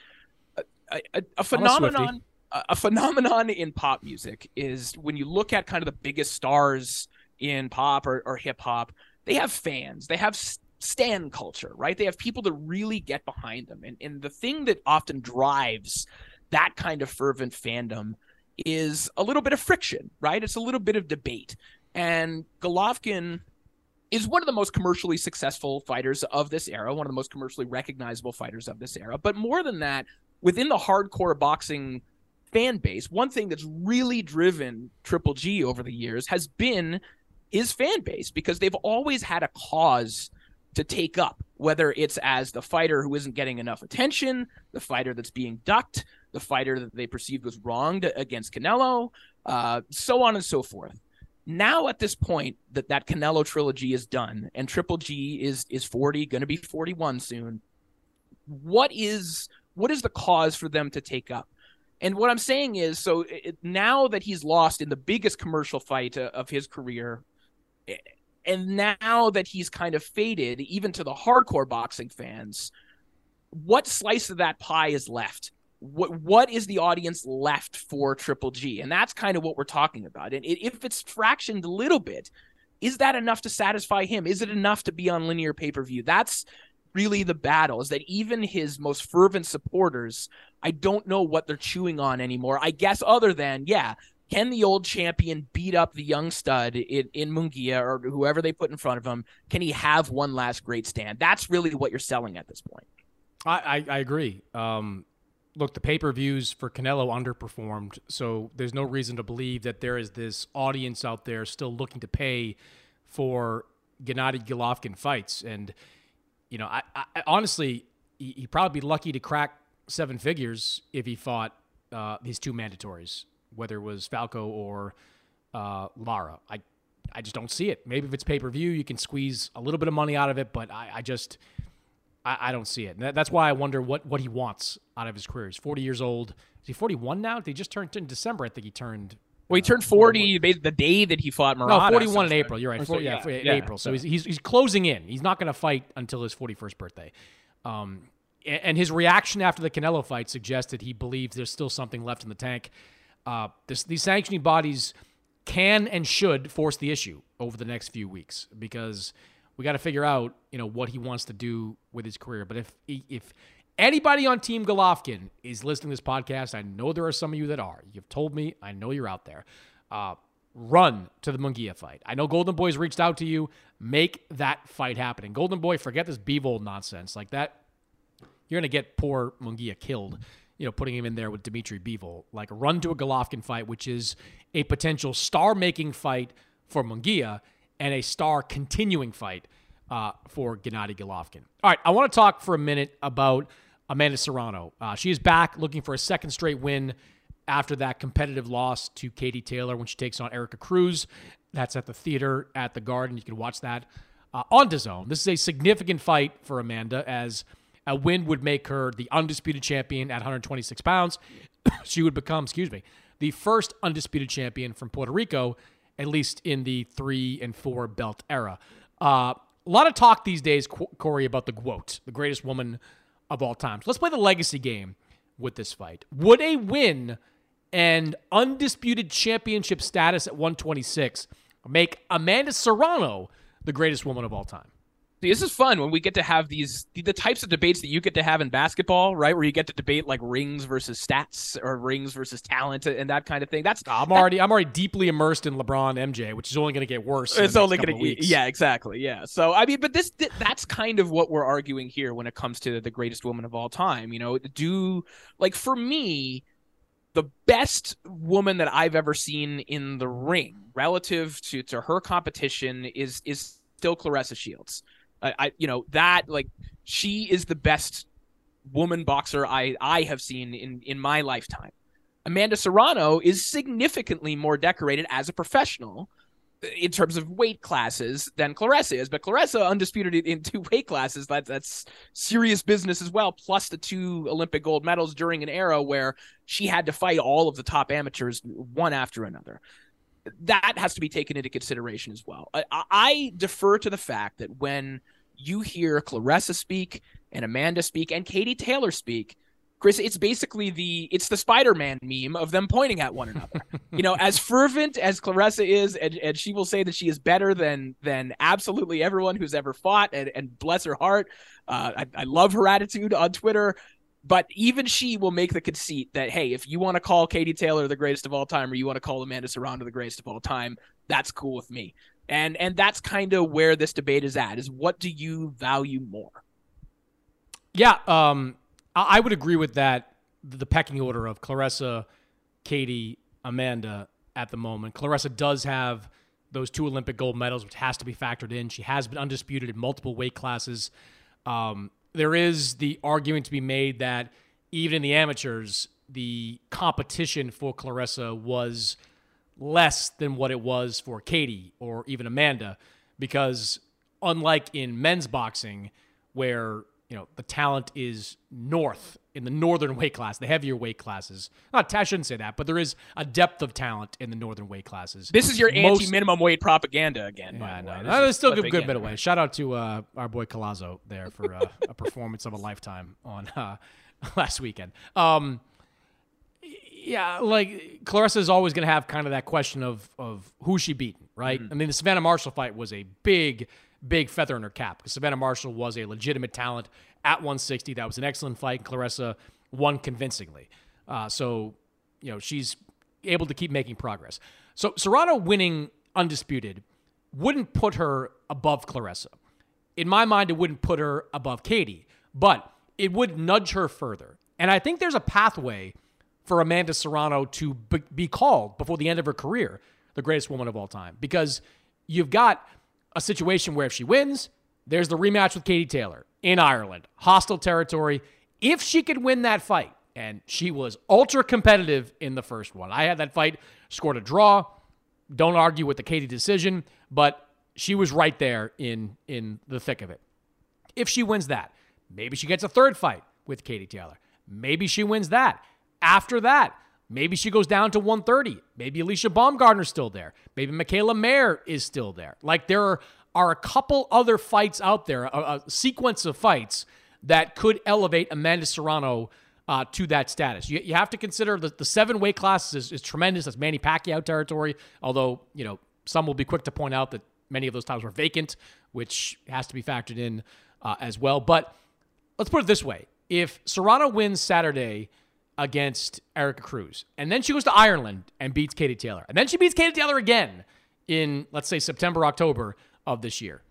A, a, a phenomenon. A phenomenon in pop music is when you look at kind of the biggest stars in pop or, or hip hop, they have fans, they have stan culture, right? They have people that really get behind them. And, and the thing that often drives that kind of fervent fandom is a little bit of friction, right? It's a little bit of debate. And Golovkin is one of the most commercially successful fighters of this era, one of the most commercially recognizable fighters of this era. But more than that, within the hardcore boxing fan base, one thing that's really driven Triple G over the years has been his fan base, because they've always had a cause to take up, whether it's as the fighter who isn't getting enough attention, the fighter that's being ducked, the fighter that they perceived was wronged against Canelo, uh, so on and so forth. Now at this point that that Canelo trilogy is done and Triple G is is forty, going to be forty-one soon, what is what is the cause for them to take up? And what I'm saying is, so it, now that he's lost in the biggest commercial fight uh, of his career, and now that he's kind of faded, even to the hardcore boxing fans, what slice of that pie is left? What What is the audience left for Triple G? And that's kind of what we're talking about. And if it's fractioned a little bit, is that enough to satisfy him? Is it enough to be on linear pay-per-view? That's really the battle, is that even his most fervent supporters, I don't know what they're chewing on anymore. I guess other than, yeah, can the old champion beat up the young stud in, in Munguia or whoever they put in front of him? Can he have one last great stand? That's really what you're selling at this point. I, I, I agree. Um, look, the pay-per-views for Canelo underperformed, so there's no reason to believe that there is this audience out there still looking to pay for Gennady Golovkin fights. And, you know, I, I honestly, he, he'd probably be lucky to crack seven figures if he fought uh, his two mandatories, whether it was Falco or uh, Lara. I I just don't see it. Maybe if it's pay-per-view, you can squeeze a little bit of money out of it, but I, I just I, I don't see it. And that, that's why I wonder what, what he wants out of his career. He's forty years old. Is he forty-one now? Did he just turn in December? I think he turned. Well, he turned forty uh, the day that he fought Murata. No, forty-one in April. You're right. So, forty, yeah, yeah, in yeah, April. So so. he's, he's he's closing in. He's not going to fight until his forty-first birthday. Um, and, and his reaction after the Canelo fight suggested he believes there's still something left in the tank. Uh, this, these sanctioning bodies can and should force the issue over the next few weeks because we got to figure out, you know, what he wants to do with his career. But if if anybody on Team Golovkin is listening to this podcast, I know there are some of you that are. You've told me. I know you're out there. Uh, run to the Munguia fight. I know Golden Boy's reached out to you. Make that fight happen. And Golden Boy, forget this Bivol nonsense. Like that, you're going to get poor Munguia killed, you know, putting him in there with Dimitri Bivol. Like, run to a Golovkin fight, which is a potential star-making fight for Munguia and a star-continuing fight uh, for Gennady Golovkin. All right, I want to talk for a minute about Amanda Serrano. Uh, she is back looking for a second straight win after that competitive loss to Katie Taylor when she takes on Erica Cruz. That's at the theater at the Garden. You can watch that uh, on DAZN. This is a significant fight for Amanda, as a win would make her the undisputed champion at one hundred twenty-six pounds. She would become, excuse me, the first undisputed champion from Puerto Rico, at least in the three and four belt era. Uh, a lot of talk these days, Corey, about the GWOAT, the greatest woman of all time. So let's play the legacy game with this fight. Would a win and undisputed championship status at one twenty-six make Amanda Serrano the greatest woman of all time? This is fun when we get to have these, the types of debates that you get to have in basketball, right? Where you get to debate like rings versus stats or rings versus talent and that kind of thing. That's I'm already, that, I'm already deeply immersed in LeBron M J, which is only going to get worse. It's only going to, yeah, exactly. Yeah. So, I mean, but this, that's kind of what we're arguing here when it comes to the greatest woman of all time. You know, do like for me, the best woman that I've ever seen in the ring relative to, to her competition is, is still Claressa Shields. I, I, you know, that, like, she is the best woman boxer I, I have seen in, in my lifetime. Amanda Serrano is significantly more decorated as a professional in terms of weight classes than Claressa is. But Claressa, undisputed in two weight classes, that, that's serious business as well, plus the two Olympic gold medals during an era where she had to fight all of the top amateurs one after another. That has to be taken into consideration as well. I, I defer to the fact that when you hear Claressa speak and Amanda speak and Katie Taylor speak, Chris, it's basically the it's the Spider-Man meme of them pointing at one another. You know, as fervent as Claressa is, and, and she will say that she is better than than absolutely everyone who's ever fought, and, and bless her heart. Uh, I, I love her attitude on Twitter. But even she will make the conceit that, hey, if you want to call Katie Taylor the greatest of all time or you want to call Amanda Serrano the greatest of all time, that's cool with me. And and that's kind of where this debate is at, is what do you value more? Yeah, um, I would agree with that, the pecking order of Claressa, Katie, Amanda at the moment. Claressa does have those two Olympic gold medals, which has to be factored in. She has been undisputed in multiple weight classes. Um There is the argument to be made that even in the amateurs, the competition for Claressa was less than what it was for Katie or even Amanda, because unlike in men's boxing, where you know the talent is north in the northern weight class, the heavier weight classes. Not, I shouldn't say that, but there is a depth of talent in the northern weight classes. This is your Most, anti-minimum weight propaganda again. Yeah, no, no, it's still good, good bit away. Shout out to uh, our boy Collazo there for uh, a performance of a lifetime on uh, last weekend. Um, yeah, like Claressa is always going to have kind of that question of of who's she beaten, right? Mm-hmm. I mean, the Savannah Marshall fight was a big, big feather in her cap because Savannah Marshall was a legitimate talent at one sixty. That was an excellent fight, and Claressa won convincingly. Uh, so, you know, she's able to keep making progress. So Serrano winning undisputed wouldn't put her above Claressa. In my mind, it wouldn't put her above Katie, but it would nudge her further. And I think there's a pathway for Amanda Serrano to be called before the end of her career the greatest woman of all time, because you've got a situation where if she wins, there's the rematch with Katie Taylor in Ireland, hostile territory. If she could win that fight, and she was ultra competitive in the first one. I had that fight, scored a draw. Don't argue with the Katie decision, but she was right there in, in the thick of it. If she wins that, maybe she gets a third fight with Katie Taylor. Maybe she wins that. After that, maybe she goes down to one thirty. Maybe Alicia Baumgartner's still there. Maybe Michaela Mayer is still there. Like there are, are a couple other fights out there, a, a sequence of fights that could elevate Amanda Serrano uh, to that status. You, you have to consider the, the seven weight classes is, is tremendous. That's Manny Pacquiao territory, although, you know, some will be quick to point out that many of those titles were vacant, which has to be factored in uh, as well. But let's put it this way. If Serrano wins Saturday against Erica Cruz, and then she goes to Ireland and beats Katie Taylor, and then she beats Katie Taylor again in, let's say, September, October of this year,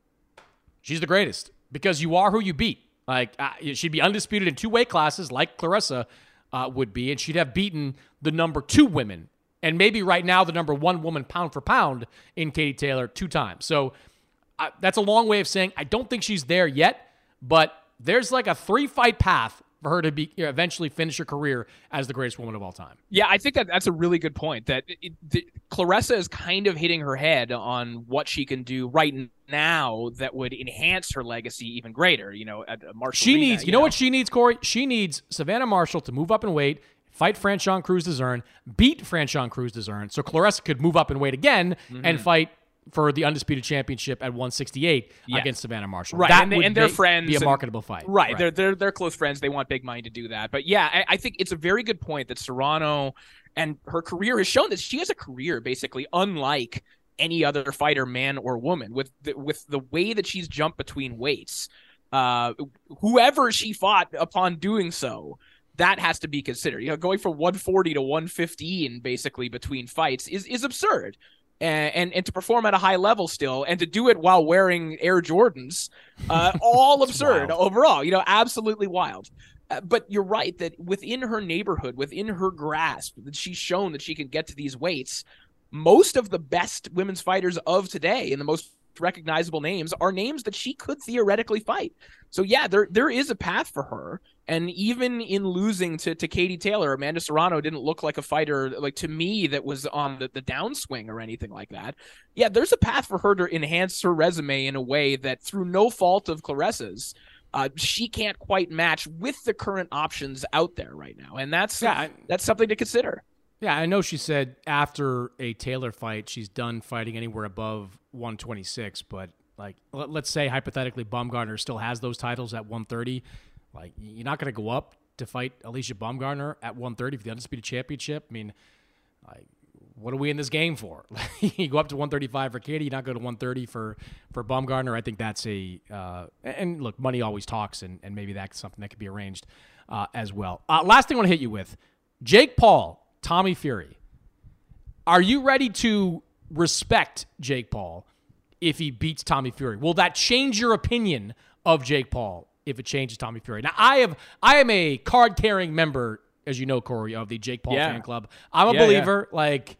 she's the greatest because you are who you beat. Like, uh, she'd be undisputed in two weight classes like Claressa uh, would be, and she'd have beaten the number two women, and maybe right now the number one woman pound for pound in Katie Taylor two times. So uh, that's a long way of saying I don't think she's there yet, but there's like a three-fight path for her to be you know, eventually finish her career as the greatest woman of all time. Yeah, I think that that's a really good point. That it, it, Claressa is kind of hitting her head on what she can do right now that would enhance her legacy even greater. You know, at Marshall. She Arena, needs. You, you know, know what she needs, Corey? She needs Savannah Marshall to move up in weight, fight Franchon Cruz-Dezurn, beat Franchon Cruz-Dezurn, so Claressa could move up in weight again mm-hmm. and fight for the undisputed championship at one sixty-eight yes. against Savannah Marshall. Right, that and, they, would and they're friends. Be a and, marketable fight. Right, right. They're, they're they're close friends. They want big money to do that. But yeah, I, I think it's a very good point that Serrano and her career has shown that she has a career basically unlike any other fighter, man or woman, with the, with the way that she's jumped between weights. Uh, whoever she fought upon doing so, that has to be considered. You know, going from one forty to one fifteen basically between fights is is absurd. And, and and to perform at a high level still, and to do it while wearing Air Jordans, uh, all absurd wild. Overall, you know, absolutely wild. Uh, but you're right that within her neighborhood, within her grasp, that she's shown that she can get to these weights. Most of the best women's fighters of today and the most recognizable names are names that she could theoretically fight. So yeah, there there is a path for her. And even in losing to, to Katie Taylor, Amanda Serrano didn't look like a fighter, like to me, that was on the, the downswing or anything like that. Yeah, there's a path for her to enhance her resume in a way that through no fault of Claressa's, uh, she can't quite match with the current options out there right now. And that's yeah, I, that's something to consider. Yeah, I know she said after a Taylor fight, she's done fighting anywhere above one twenty-six. But like, let's say hypothetically, Baumgartner still has those titles at one thirty. Like, you're not going to go up to fight Alicia Baumgartner at one thirty for the Undisputed Championship. I mean, like, what are we in this game for? You go up to one thirty-five for Katie, you not go to one thirty for, for Baumgartner. I think that's a uh, – and, look, money always talks, and, and maybe that's something that could be arranged uh, as well. Uh, last thing I want to hit you with, Jake Paul, Tommy Fury. Are you ready to respect Jake Paul if he beats Tommy Fury? Will that change your opinion of Jake Paul if it changes Tommy Fury? Now, I have I am a card-carrying member, as you know, Corey, of the Jake Paul yeah. fan club. I'm a yeah, believer. Yeah. Like,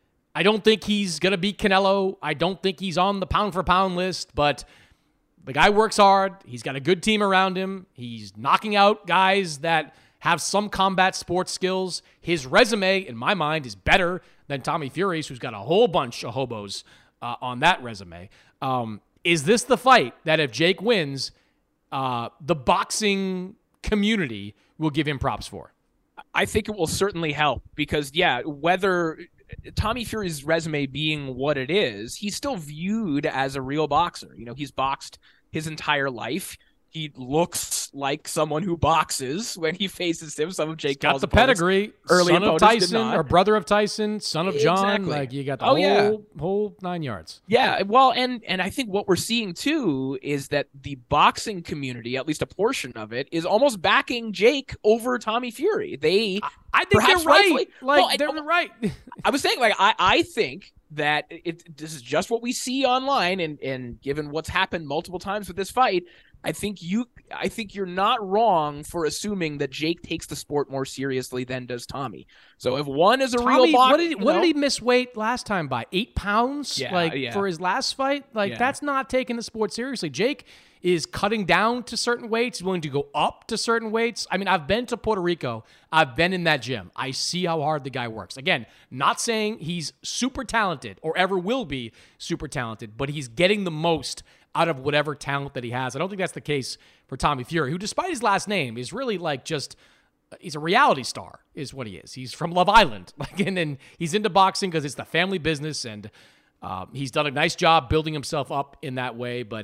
I don't think he's going to beat Canelo. I don't think he's on the pound-for-pound list, but the guy works hard. He's got a good team around him. He's knocking out guys that have some combat sports skills. His resume, in my mind, is better than Tommy Fury's, who's got a whole bunch of hobos uh, on that resume. Um, is this the fight that if Jake wins, Uh, the boxing community will give him props for? I think it will certainly help because, yeah, whether Tommy Fury's resume being what it is, he's still viewed as a real boxer. You know, he's boxed his entire life. He looks like someone who boxes when he faces him. Some of Jake got Paul's the pedigree, early son of Tyson or brother of Tyson, son of John. Exactly. Like you got the oh, whole yeah. whole nine yards. Yeah, well, and and I think what we're seeing too is that the boxing community, at least a portion of it, is almost backing Jake over Tommy Fury. They, I, I think they're right. Like well, they're I, right. I was saying, like I, I think that it, this is just what we see online, and and given what's happened multiple times with this fight, I think you I think you're not wrong for assuming that Jake takes the sport more seriously than does Tommy. So if one is a Tommy, real boxer, what did he, what did he miss weight last time by? Eight pounds? Yeah, like yeah. for his last fight? Like Yeah. that's not taking the sport seriously. Jake is cutting down to certain weights. He's willing to go up to certain weights. I mean, I've been to Puerto Rico. I've been in that gym. I see how hard the guy works. Again, not saying he's super talented or ever will be super talented, but he's getting the most out of whatever talent that he has. I don't think that's the case for Tommy Fury, who, despite his last name, is really like just he's a reality star, is what he is. He's from Love Island, like, and then he's into boxing because it's the family business, and uh, he's done a nice job building himself up in that way. But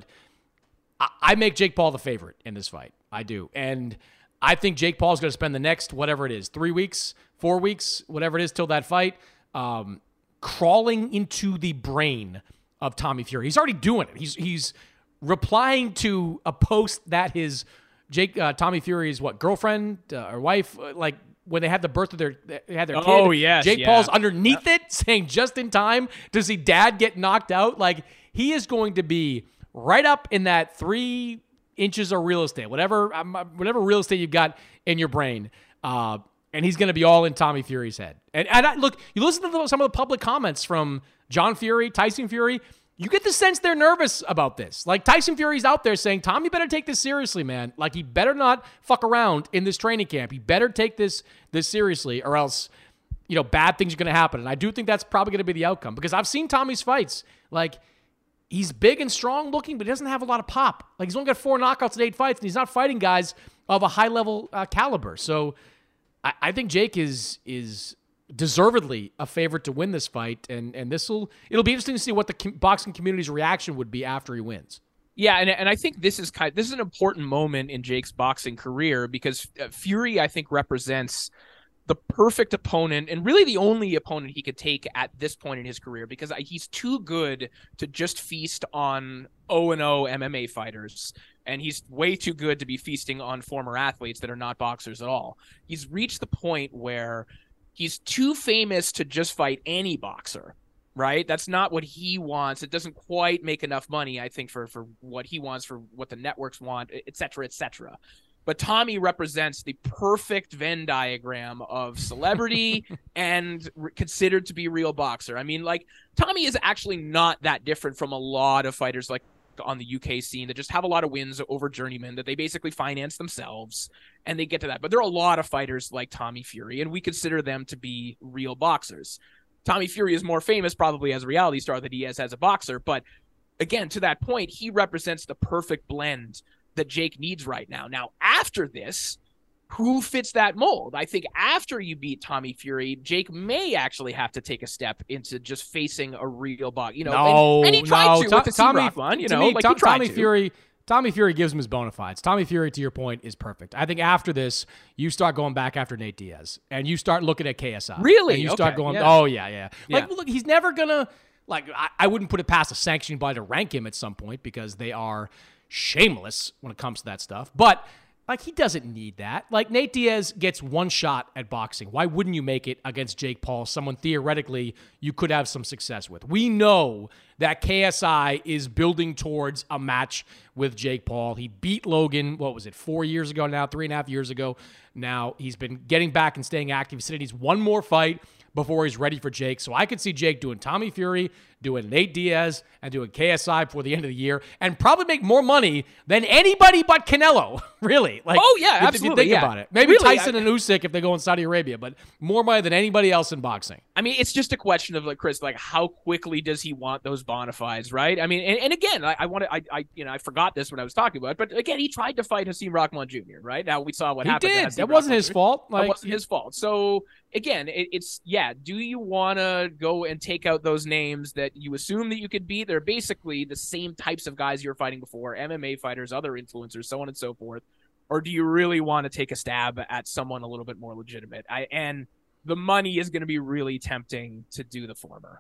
I, I make Jake Paul the favorite in this fight. I do, and I think Jake Paul is going to spend the next whatever it is, three weeks, four weeks, whatever it is till that fight, um, crawling into the brain of Tommy Fury. He's already doing it. He's he's replying to a post that his Jake uh, Tommy Fury's what girlfriend uh, or wife uh, like when they had the birth of their they had their kid. Oh yes, Jake yeah. Paul's underneath it saying just in time to see dad get knocked out. Like he is going to be right up in that three inches of real estate, whatever um, whatever real estate you've got in your brain. Uh, and he's going to be all in Tommy Fury's head. And, and I, look, you listen to the, some of the public comments from John Fury, Tyson Fury, you get the sense they're nervous about this. Like Tyson Fury's out there saying, Tommy better take this seriously, man. Like he better not fuck around in this training camp. He better take this this seriously or else, you know, bad things are going to happen. And I do think that's probably going to be the outcome because I've seen Tommy's fights. Like he's big and strong looking, but he doesn't have a lot of pop. Like he's only got four knockouts in eight fights and he's not fighting guys of a high level uh, caliber. So I, I think Jake is is deservedly a favorite to win this fight, and and this will it'll be interesting to see what the com- boxing community's reaction would be after he wins. Yeah, and and I think this is kind of, this is an important moment in Jake's boxing career because uh, Fury I think represents the perfect opponent and really the only opponent he could take at this point in his career because he's too good to just feast on oh and oh M M A fighters. And he's way too good to be feasting on former athletes that are not boxers at all. He's reached the point where he's too famous to just fight any boxer, right? That's not what he wants. It doesn't quite make enough money, I think, for, for what he wants, for what the networks want, et cetera, et cetera. But Tommy represents the perfect Venn diagram of celebrity and re- considered to be a real boxer. I mean, like, Tommy is actually not that different from a lot of fighters like on the U K scene that just have a lot of wins over journeymen that they basically finance themselves and they get to that. But there are a lot of fighters like Tommy Fury, and we consider them to be real boxers. Tommy Fury is more famous probably as a reality star than he is as a boxer. But again, to that point, he represents the perfect blend that Jake needs right now. Now, after this, who fits that mold? I think after you beat Tommy Fury, Jake may actually have to take a step into just facing a real box. You know, no, and, and he tried no. to Tom, with the Tommy, C-Rock one, you to know, me, like Tom, he tried Tommy to. Fury. Tommy Fury gives him his bona fides. Tommy Fury, to your point, is perfect. I think after this, you start going back after Nate Diaz, and you start looking at K S I. Really? And you Okay, start going, yeah. oh, yeah, yeah. Like, Yeah. look, he's never going to, like, I, I wouldn't put it past a sanctioning body to rank him at some point because they are shameless when it comes to that stuff. But like, he doesn't need that. Like, Nate Diaz gets one shot at boxing. Why wouldn't you make it against Jake Paul, someone theoretically you could have some success with? We know that K S I is building towards a match with Jake Paul. He beat Logan, what was it, four years ago now, three and a half years ago. Now, he's been getting back and staying active. He said he needs one more fight before he's ready for Jake. So I could see Jake doing Tommy Fury, doing Nate Diaz, and doing K S I before the end of the year, and probably make more money than anybody but Canelo, really. Like, Oh, yeah, if- If absolutely, you think yeah. about it. Maybe Really, Tyson I- and Usyk if they go in Saudi Arabia, but more money than anybody else in boxing. I mean, it's just a question of, like, Chris, like, how quickly does he want those bona fides, right? I mean, and, and again, I, I want to, I, I, you know, I forgot this when I was talking about it, but again, he tried to fight Hasim Rahman Junior, right? Now we saw what He happened. to did. Hasim That wasn't Rahman his Junior fault. That Like, wasn't his fault. So again, it, it's yeah. Do you want to go and take out those names that you assume that you could beat? They're basically the same types of guys you were fighting before: M M A fighters, other influencers, so on and so forth. Or do you really want to take a stab at someone a little bit more legitimate? I and the money is going to be really tempting to do the former.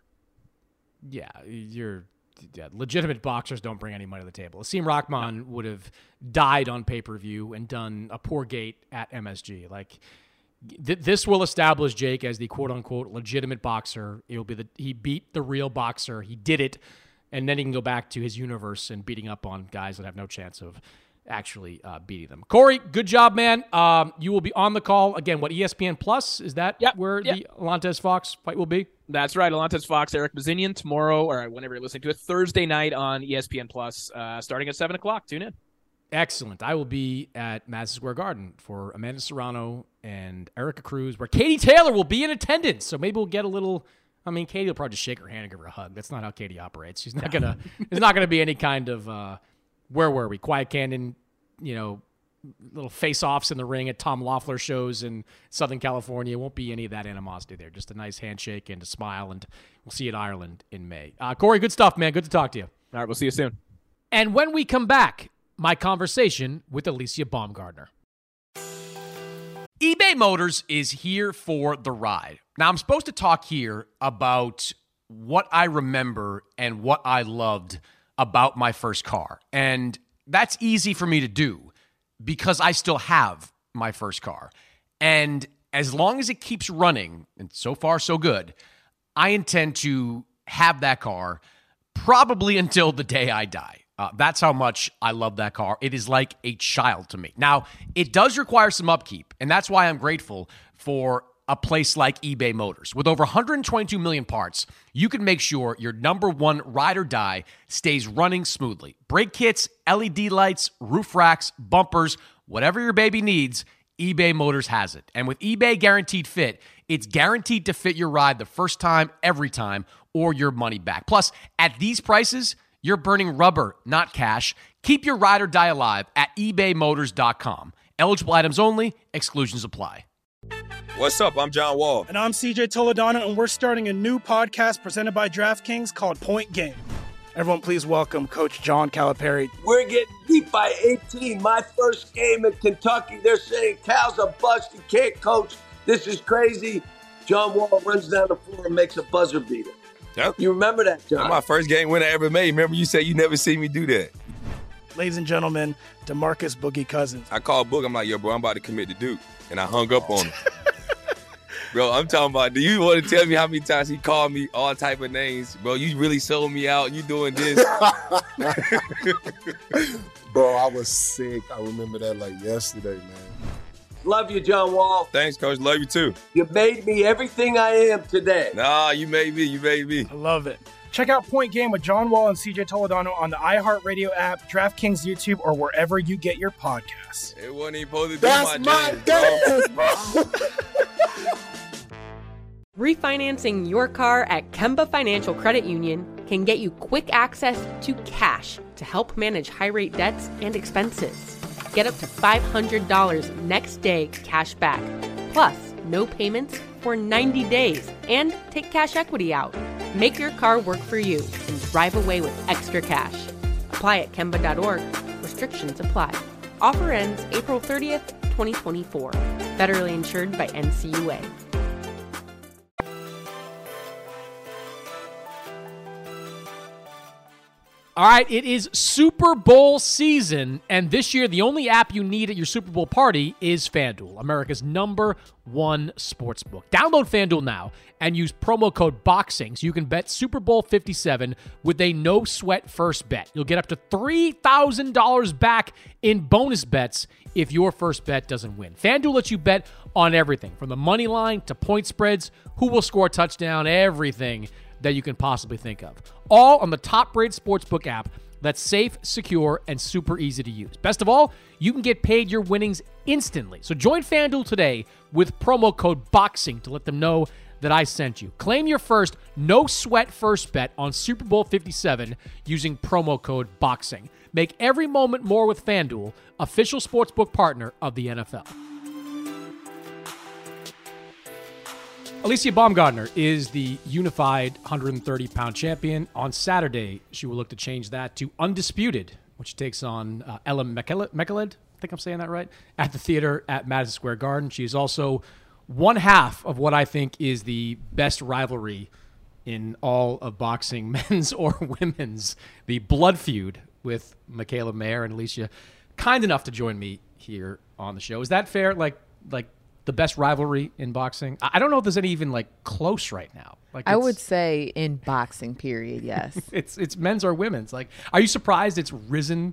Yeah, you're yeah, legitimate boxers don't bring any money to the table. Hasim Rahman no. would have died on pay-per-view and done a poor gate at M S G. Like, th- this will establish Jake as the quote-unquote legitimate boxer. It'll be the he beat the real boxer. He did it, and then he can go back to his universe and beating up on guys that have no chance of actually uh, beating them. Corey, good job, man. Um, you will be on the call again. What, E S P N Plus? Is that yep, where yep. the Alantez Fox fight will be? That's right. Alantez Fox, Eric Bazinian tomorrow, or whenever you're listening to it, Thursday night on E S P N Plus, uh, starting at seven o'clock. Tune in. Excellent. I will be at Madison Square Garden for Amanda Serrano and Erica Cruz, where Katie Taylor will be in attendance. So maybe we'll get a little. I mean, Katie will probably just shake her hand and give her a hug. That's not how Katie operates. She's not gonna. There's not gonna be any kind of. Uh, where were we? Quiet Canyon, you know, little face-offs in the ring at Tom Loeffler shows in Southern California. Won't be any of that animosity there. Just a nice handshake and a smile, and we'll see you in Ireland in May. Uh, Corey, good stuff, man. Good to talk to you. All right, we'll see you soon. And when we come back, my conversation with Alicia Baumgardner. eBay Motors is here for the ride. Now, I'm supposed to talk here about what I remember and what I loved about my first car. And that's easy for me to do because I still have my first car. And as long as it keeps running, and so far so good, I intend to have that car probably until the day I die. Uh, that's how much I love that car. It is like a child to me. Now, it does require some upkeep, and that's why I'm grateful for a place like eBay Motors. With over one hundred twenty-two million parts, you can make sure your number one ride or die stays running smoothly. Brake kits, L E D lights, roof racks, bumpers, whatever your baby needs, eBay Motors has it. And with eBay Guaranteed Fit, it's guaranteed to fit your ride the first time, every time, or your money back. Plus, at these prices, you're burning rubber, not cash. Keep your ride or die alive at ebay motors dot com. Eligible items only. Exclusions apply. What's up? I'm John Wall. And I'm C J Toledano, and we're starting a new podcast presented by DraftKings called Point Game. Everyone, please welcome Coach John Calipari. We're getting beat by eighteen. My first game in Kentucky, they're saying Cal's a bust. He can't coach. This is crazy. John Wall runs down the floor and makes a buzzer beater. Yep. You remember that, John? That's my first game win I ever made. Remember you said you never see me do that. Ladies and gentlemen, DeMarcus Boogie Cousins. I called Boog. I'm like, yo, bro, I'm about to commit to Duke. And I hung up on him. Bro, I'm talking about, do you want to tell me how many times he called me all type of names? Bro, you really sold me out. You doing this. Bro, I was sick. I remember that like yesterday, man. Love you, John Wall. Thanks, Coach. Love you, too. You made me everything I am today. Nah, you made me. You made me. I love it. Check out Point Game with John Wall and C J Toledano on the iHeartRadio app, DraftKings YouTube, or wherever you get your podcasts. It wasn't even supposed to be That's my my dance, bro. Refinancing your car at Kemba Financial Credit Union can get you quick access to cash to help manage high-rate debts and expenses. Get up to five hundred dollars next day cash back, plus no payments for ninety days, and take cash equity out. Make your car work for you and drive away with extra cash. Apply at Kemba dot org. Restrictions apply. Offer ends April thirtieth, twenty twenty-four. Federally insured by N C U A. All right, it is Super Bowl season, and this year the only app you need at your Super Bowl party is FanDuel, America's number one sportsbook. Download FanDuel now and use promo code BOXING so you can bet Super Bowl fifty-seven with a no-sweat first bet. You'll get up to three thousand dollars back in bonus bets if your first bet doesn't win. FanDuel lets you bet on everything, from the money line to point spreads, who will score a touchdown, everything that you can possibly think of. All on the top-rated sportsbook app that's safe, secure, and super easy to use. Best of all, you can get paid your winnings instantly. So join FanDuel today with promo code BOXING to let them know that I sent you. Claim your first no-sweat first bet on Super Bowl fifty-seven using promo code BOXING. Make every moment more with FanDuel, official sportsbook partner of the N F L. Alicia Baumgardner is the unified one hundred thirty pound champion. On Saturday, she will look to change that to undisputed, which takes on uh, Ella McKeled, I think I'm saying that right, at the theater at Madison Square Garden. She is also one half of what I think is the best rivalry in all of boxing, men's or women's, the blood feud with Mikaela Mayer and Alicia. Kind enough to join me here on the show. Is that fair? Like, like, the best rivalry in boxing? I don't know if there's any even like close right now. Like I would say in boxing, period, yes. it's it's men's or women's. Like, are you surprised it's risen?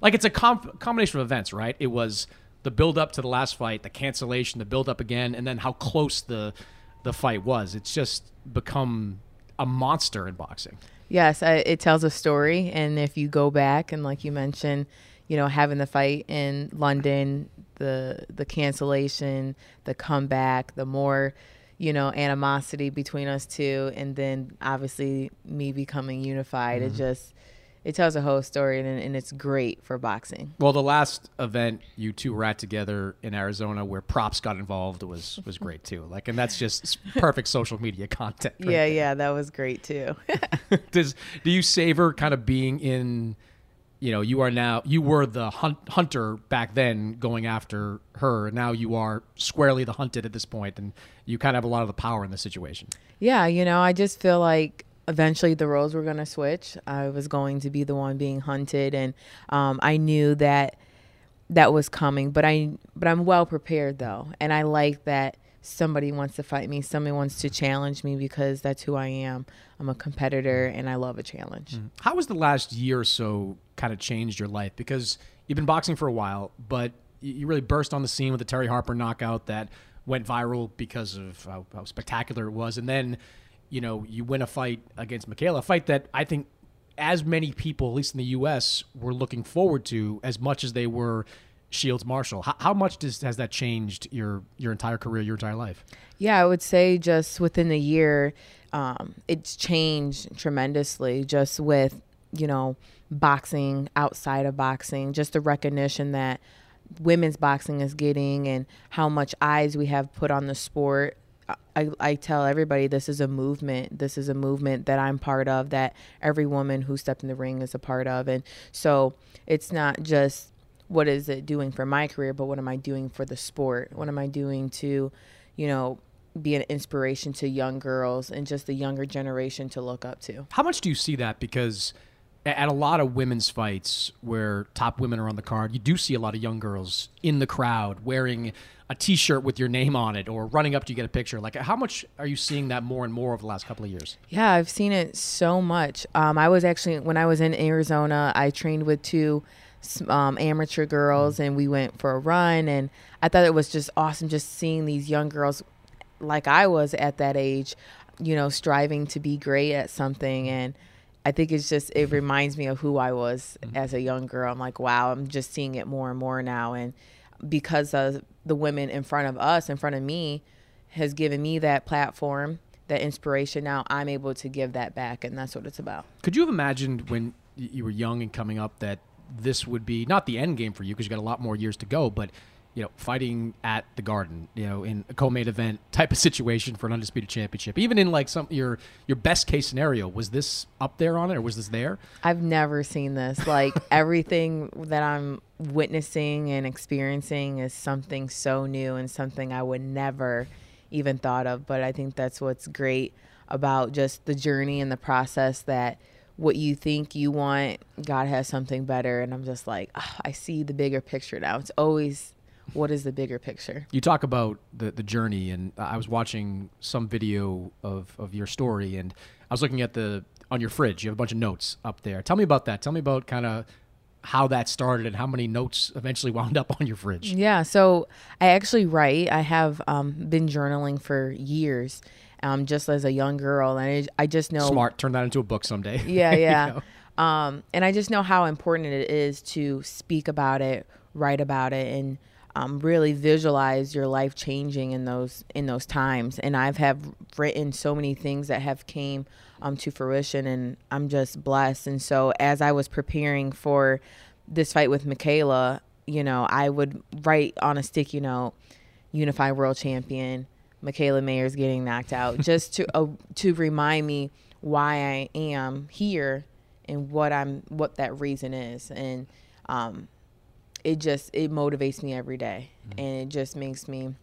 Like it's a com- combination of events, right? It was the build up to the last fight, the cancellation, the build up again, and then how close the the fight was. It's just become a monster in boxing. Yes, I, it tells a story, and if you go back and like you mentioned, you know, having the fight in London, the the cancellation, the comeback, the more, you know, animosity between us two, and then obviously me becoming unified. Mm-hmm. It just it tells a whole story, and, and it's great for boxing. Well, the last event you two were at together in Arizona where props got involved was was great too. Like, and that's just perfect social media content. Right yeah, there. yeah, that was great too. Does do you savor kind of being in, you know, you are now, you were the hunt, hunter back then going after her. Now you are squarely the hunted at this point, and you kind of have a lot of the power in the situation. Yeah, you know, I just feel like eventually the roles were going to switch. I was going to be the one being hunted, and um, I knew that that was coming. But I, but I'm well prepared though, and I like that somebody wants to fight me, somebody wants to challenge me, because that's who I am. I'm a competitor, and I love a challenge. Mm. How has the last year or so kind of changed your life? Because you've been boxing for a while, but you really burst on the scene with the Terry Harper knockout that went viral because of how, how spectacular it was, and then, you know, you win a fight against Mikaela, a fight that I think as many people, at least in the U S, were looking forward to as much as they were Shields Marshall. How, how much does, has that changed your, your entire career, your entire life? Yeah, I would say just within a year, um, it's changed tremendously, just with, you know, boxing, outside of boxing, just the recognition that women's boxing is getting and how much eyes we have put on the sport. I, I tell everybody this is a movement. This is a movement that I'm part of, that every woman who stepped in the ring is a part of. And so it's not just what is it doing for my career, but what am I doing for the sport? What am I doing to, you know, be an inspiration to young girls and just the younger generation to look up to? How much do you see that? Because at a lot of women's fights where top women are on the card, you do see a lot of young girls in the crowd wearing a T-shirt with your name on it or running up to you get a picture. Like, how much are you seeing that more and more over the last couple of years? Yeah, I've seen it so much. Um, I was actually, when I was in Arizona, I trained with two um, amateur girls, and we went for a run, and I thought it was just awesome just seeing these young girls like I was at that age, you know, striving to be great at something. And I think it's just, it reminds me of who I was as a young girl. I'm like, wow, I'm just seeing it more and more now. And because of the women in front of us, in front of me, has given me that platform, that inspiration. Now I'm able to give that back, and that's what it's about. Could you have imagined when you were young and coming up that this would be not the end game for you, because you got a lot more years to go, but you know, fighting at the Garden, you know, in a co-main event type of situation for an undisputed championship, even in like some your your best case scenario, was this up there on it, or was this there? I've never seen this. Like everything that I'm witnessing and experiencing is something so new and something I would never even thought of. But I think that's what's great about just the journey and the process, that what you think you want, God has something better. And I'm just like, oh, I see the bigger picture now. It's always, what is the bigger picture? You talk about the, the journey, and I was watching some video of, of your story, and I was looking at the, on your fridge, you have a bunch of notes up there. Tell me about that. Tell me about kind of how that started and how many notes eventually wound up on your fridge. Yeah, so I actually write. I have um, been journaling for years, um, just as a young girl, and I, I just know. Smart. Turn that into a book someday. Yeah, yeah. um, and I just know how important it is to speak about it, write about it, and Um, really visualize your life changing in those in those times. And I've have written so many things that have came um, to fruition, and I'm just blessed. And so as I was preparing for this fight with Mikaela, you know, I would write on a sticky note, Unified World Champion, Mikaela Mayer's getting knocked out, just to uh, to remind me why I am here and what I'm what that reason is. And um it just, it motivates me every day. Mm-hmm. And it just makes me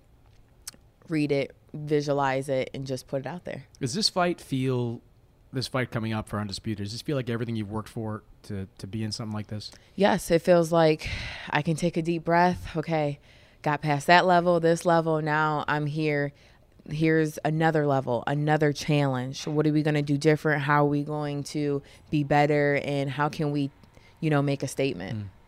read it, visualize it, and just put it out there. Does this fight feel, this fight coming up for Undisputed, does this feel like everything you've worked for to, to be in something like this? Yes, it feels like I can take a deep breath. Okay, got past that level, this level, now I'm here. Here's another level, another challenge. What are we going to do different? How are we going to be better? And how can we, you know, make a statement? Mm.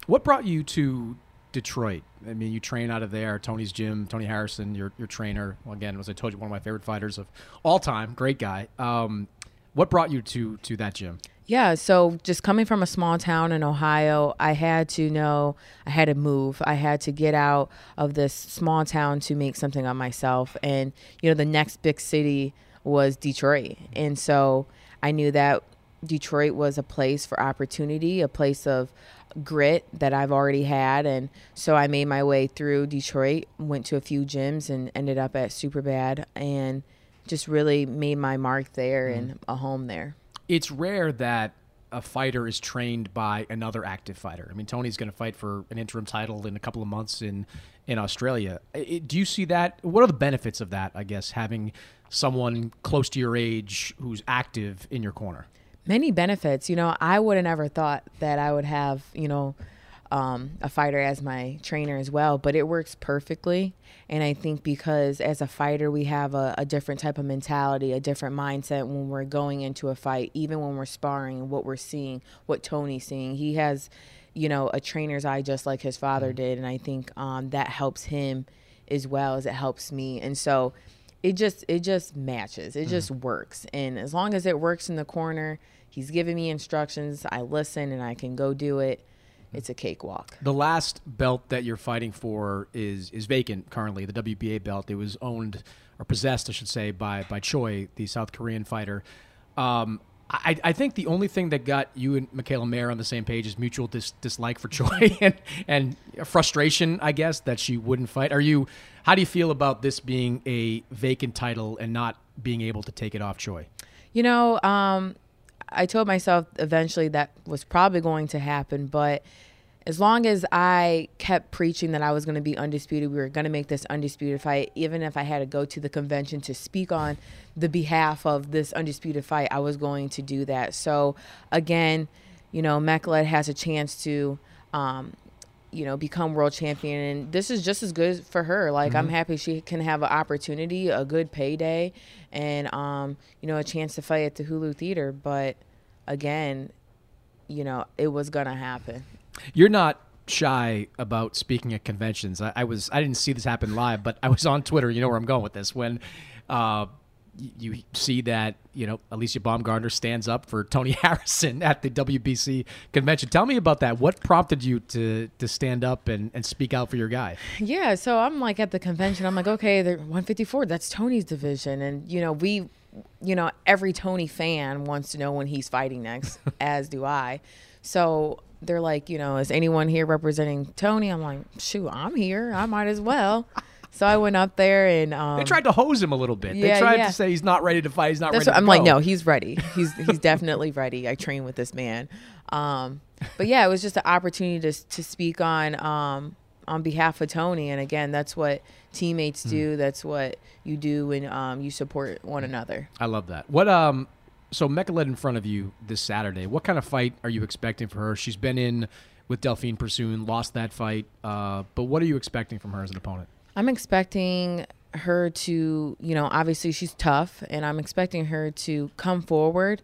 What brought you to Detroit? I mean, you train out of there. Tony's gym. Tony Harrison, your your trainer. Well, again, as I told you, one of my favorite fighters of all time. Great guy. Um, what brought you to to that gym? Yeah, so just coming from a small town in Ohio, I had to know I had to move. I had to get out of this small town to make something of myself. And, you know, the next big city was Detroit. And so I knew that Detroit was a place for opportunity, a place of grit that I've already had. And so I made my way through Detroit, went to a few gyms, and ended up at Superbad, and just really made my mark there mm. and a home there. It's rare that a fighter is trained by another active fighter. I mean, Tony's going to fight for an interim title in a couple of months in, in Australia. It, do you see that? What are the benefits of that, I guess, having someone close to your age who's active in your corner? Many benefits. You know, I would have never thought that I would have, you know, um, a fighter as my trainer as well, but it works perfectly. And I think because as a fighter, we have a, a different type of mentality, a different mindset when we're going into a fight, even when we're sparring, what we're seeing, what Tony's seeing. He has, you know, a trainer's eye just like his father mm-hmm. did. And I think um, that helps him as well as it helps me. And so it just, it just matches. It mm-hmm. just works. And as long as it works in the corner, he's giving me instructions, I listen, and I can go do it. It's a cakewalk. The last belt that you're fighting for is is vacant currently, the W B A belt. It was owned, or possessed, I should say, by by Choi, the South Korean fighter. Um, I, I think the only thing that got you and Michaela Mayer on the same page is mutual dis- dislike for Choi and, and frustration, I guess, that she wouldn't fight. Are you? How do you feel about this being a vacant title and not being able to take it off Choi? You know, um, I told myself eventually that was probably going to happen, but as long as I kept preaching that I was going to be undisputed, we were going to make this undisputed fight, even if I had to go to the convention to speak on the behalf of this undisputed fight, I was going to do that. So again, you know, Mekhaled has a chance to, um, you know, become world champion, and this is just as good for her. Like, mm-hmm. I'm happy she can have an opportunity, a good payday, and, um, you know, a chance to fight at the Hulu Theater. But again, you know, it was going to happen. You're not shy about speaking at conventions. I, I was I didn't see this happen live, but I was on Twitter. You know where I'm going with this. When uh, you see that, you know, Alicia Baumgartner stands up for Tony Harrison at the W B C convention. Tell me about that. What prompted you to to stand up and, and speak out for your guy? Yeah, so I'm like at the convention. I'm like, okay, they're one fifty-four. That's Tony's division. And, you know, we, you know, every Tony fan wants to know when he's fighting next, as do I. So they're like, you know, is anyone here representing Tony? I'm like, shoot, I'm here. I might as well. So I went up there and um, they tried to hose him a little bit. Yeah, they tried yeah. to say he's not ready to fight. He's not That's ready what, to I'm go. like, no, he's ready. He's he's definitely ready. I train with this man. Um, but yeah, it was just an opportunity to to speak on um, on behalf of Tony. And again, that's what teammates do. Mm. That's what you do when um, you support one another. I love that. What um. So Mekhaled in front of you this Saturday. What kind of fight are you expecting for her? She's been in with Delphine Persoon, lost that fight. Uh, but what are you expecting from her as an opponent? I'm expecting her to, you know, obviously she's tough, and I'm expecting her to come forward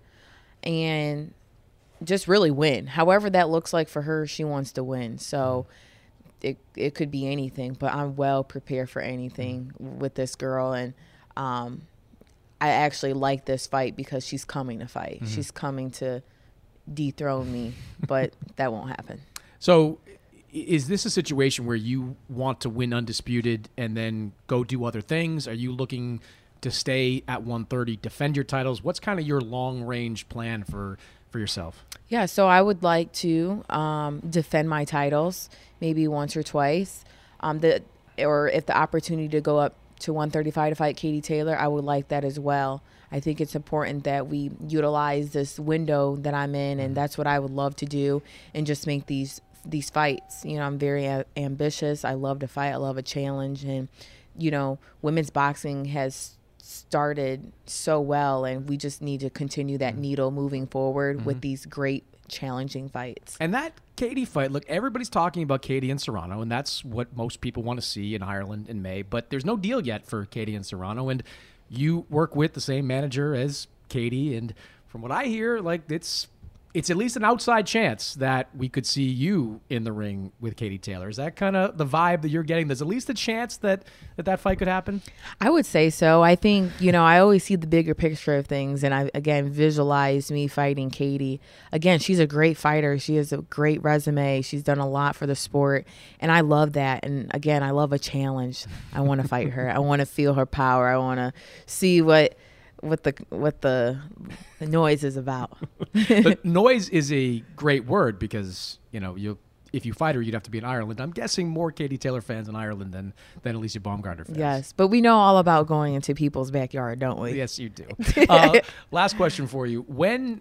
and just really win. However that looks like for her, she wants to win. So it it could be anything, but I'm well prepared for anything with this girl. And um I actually like this fight because she's coming to fight. Mm-hmm. She's coming to dethrone me, but that won't happen. So is this a situation where you want to win undisputed and then go do other things? Are you looking to stay at one thirty, defend your titles? What's kind of your long-range plan for, for yourself? Yeah, so I would like to um, defend my titles maybe once or twice. Um, the or if the opportunity to go up to one thirty-five to fight Katie Taylor, I would like that as well. I think it's important that we utilize this window that I'm in, and that's what I would love to do, and just make these these fights. You know, I'm very a- ambitious. I love to fight. I love a challenge, and you know, women's boxing has started so well, and we just need to continue that needle moving forward mm-hmm. with these great challenging fights. And that Katie fight, look, everybody's talking about Katie and Serrano, and that's what most people want to see in Ireland in May, but there's no deal yet for Katie and Serrano, and you work with the same manager as Katie, and from what I hear, like, it's it's at least an outside chance that we could see you in the ring with Katie Taylor. Is that kind of the vibe that you're getting? There's at least a chance that, that that fight could happen? I would say so. I think, you know, I always see the bigger picture of things, and I, again, visualize me fighting Katie. Again, she's a great fighter. She has a great resume. She's done a lot for the sport, and I love that. And, again, I love a challenge. I want to fight her. I want to feel her power. I want to see what – what the what the, the noise is about. But noise is a great word because, you know, you if you fight her, you'd have to be in Ireland. I'm guessing more Katie Taylor fans in Ireland than, than Alicia Baumgartner fans. Yes, but we know all about going into people's backyard, don't we? Yes, you do. uh, last question for you. When,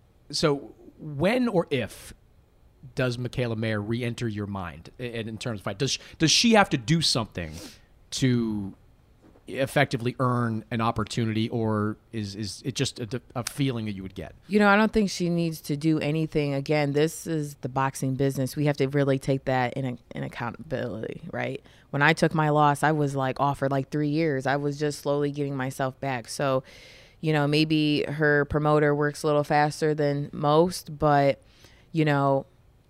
so when or if does Mikaela Mayer re-enter your mind in, in terms of fight? Does, does she have to do something to effectively earn an opportunity, or is is it just a, a feeling that you would get? You know, I don't think she needs to do anything. Again, this is the boxing business. We have to really take that in a, in accountability, right? When I took my loss, I was like offered like three years. I was just slowly getting myself back. So, you know, maybe her promoter works a little faster than most, but, you know,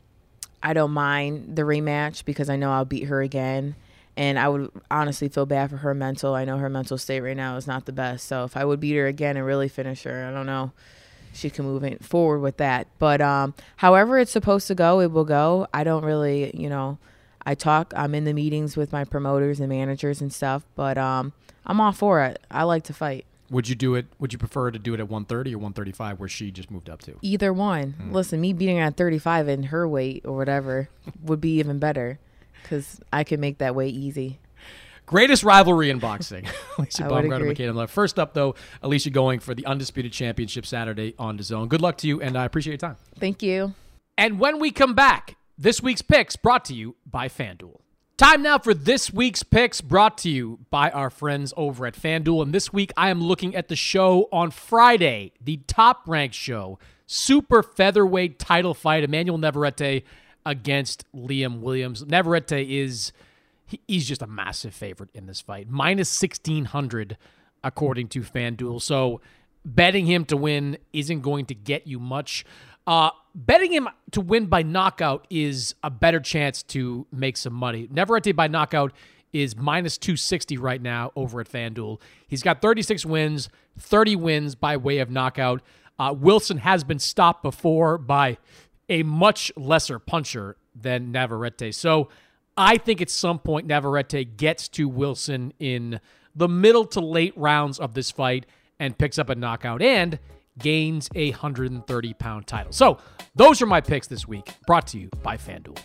I don't mind the rematch because I know I'll beat her again. And I would honestly feel bad for her mental. I know her mental state right now is not the best. So if I would beat her again and really finish her, I don't know, she can move forward with that. But um, however it's supposed to go, it will go. I don't really, you know, I talk. I'm in the meetings with my promoters and managers and stuff. But um, I'm all for it. I like to fight. Would you do it? Would you prefer to do it at one thirty or one thirty-five where she just moved up to? Either one. Hmm. Listen, me beating her at thirty-five in her weight or whatever would be even better. Because I can make that way easy. Greatest rivalry in boxing. Alicia Baumgartner, agree. Mikaela Mayer. First up, though, Alicia going for the Undisputed Championship Saturday on DAZN. Good luck to you, and I appreciate your time. Thank you. And when we come back, this week's picks brought to you by FanDuel. Time now for this week's picks brought to you by our friends over at FanDuel. And this week, I am looking at the show on Friday, the top-ranked show, super featherweight title fight, Emmanuel Navarrete against Liam Williams. Navarrete is, he, he's just a massive favorite in this fight. Minus sixteen hundred according to FanDuel. So betting him to win isn't going to get you much. Uh, betting him to win by knockout is a better chance to make some money. Navarrete by knockout is minus two sixty right now over at FanDuel. He's got thirty-six wins, thirty wins by way of knockout. Uh, Wilson has been stopped before by a much lesser puncher than Navarrete. So I think at some point Navarrete gets to Wilson in the middle to late rounds of this fight and picks up a knockout and gains a one hundred thirty pound title. So those are my picks this week, brought to you by FanDuel.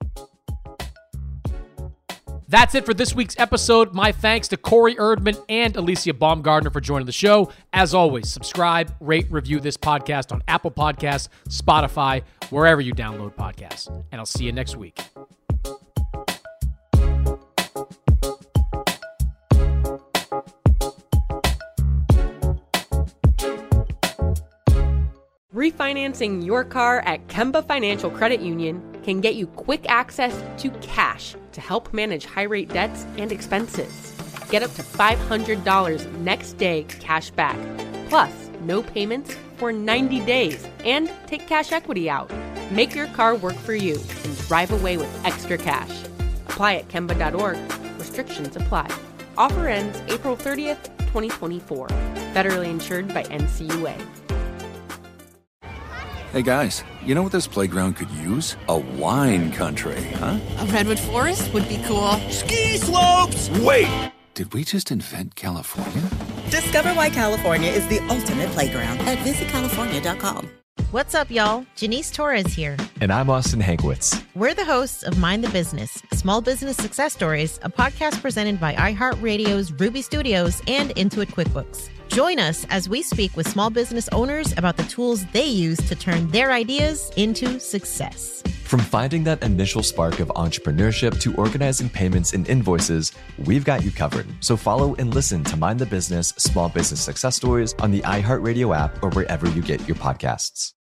That's it for this week's episode. My thanks to Corey Erdman and Alicia Baumgartner for joining the show. As always, subscribe, rate, review this podcast on Apple Podcasts, Spotify, wherever you download podcasts. And I'll see you next week. Refinancing your car at Kemba Financial Credit Union can get you quick access to cash to help manage high-rate debts and expenses. Get up to five hundred dollars next day cash back, plus no payments for ninety days, and take cash equity out. Make your car work for you and drive away with extra cash. Apply at Kemba dot org. Restrictions apply. Offer ends April thirtieth, twenty twenty-four. Federally insured by N C U A. Hey guys, you know what this playground could use? A wine country, huh? A redwood forest would be cool. Ski slopes! Wait! Did we just invent California? Discover why California is the ultimate playground at visit california dot com. What's up, y'all? Janice Torres here. And I'm Austin Hankwitz. We're the hosts of Mind the Business, Small Business Success Stories, a podcast presented by iHeartRadio's Ruby Studios and Intuit QuickBooks. Join us as we speak with small business owners about the tools they use to turn their ideas into success. From finding that initial spark of entrepreneurship to organizing payments and invoices, we've got you covered. So follow and listen to Mind the Business, Small Business Success Stories on the iHeartRadio app or wherever you get your podcasts.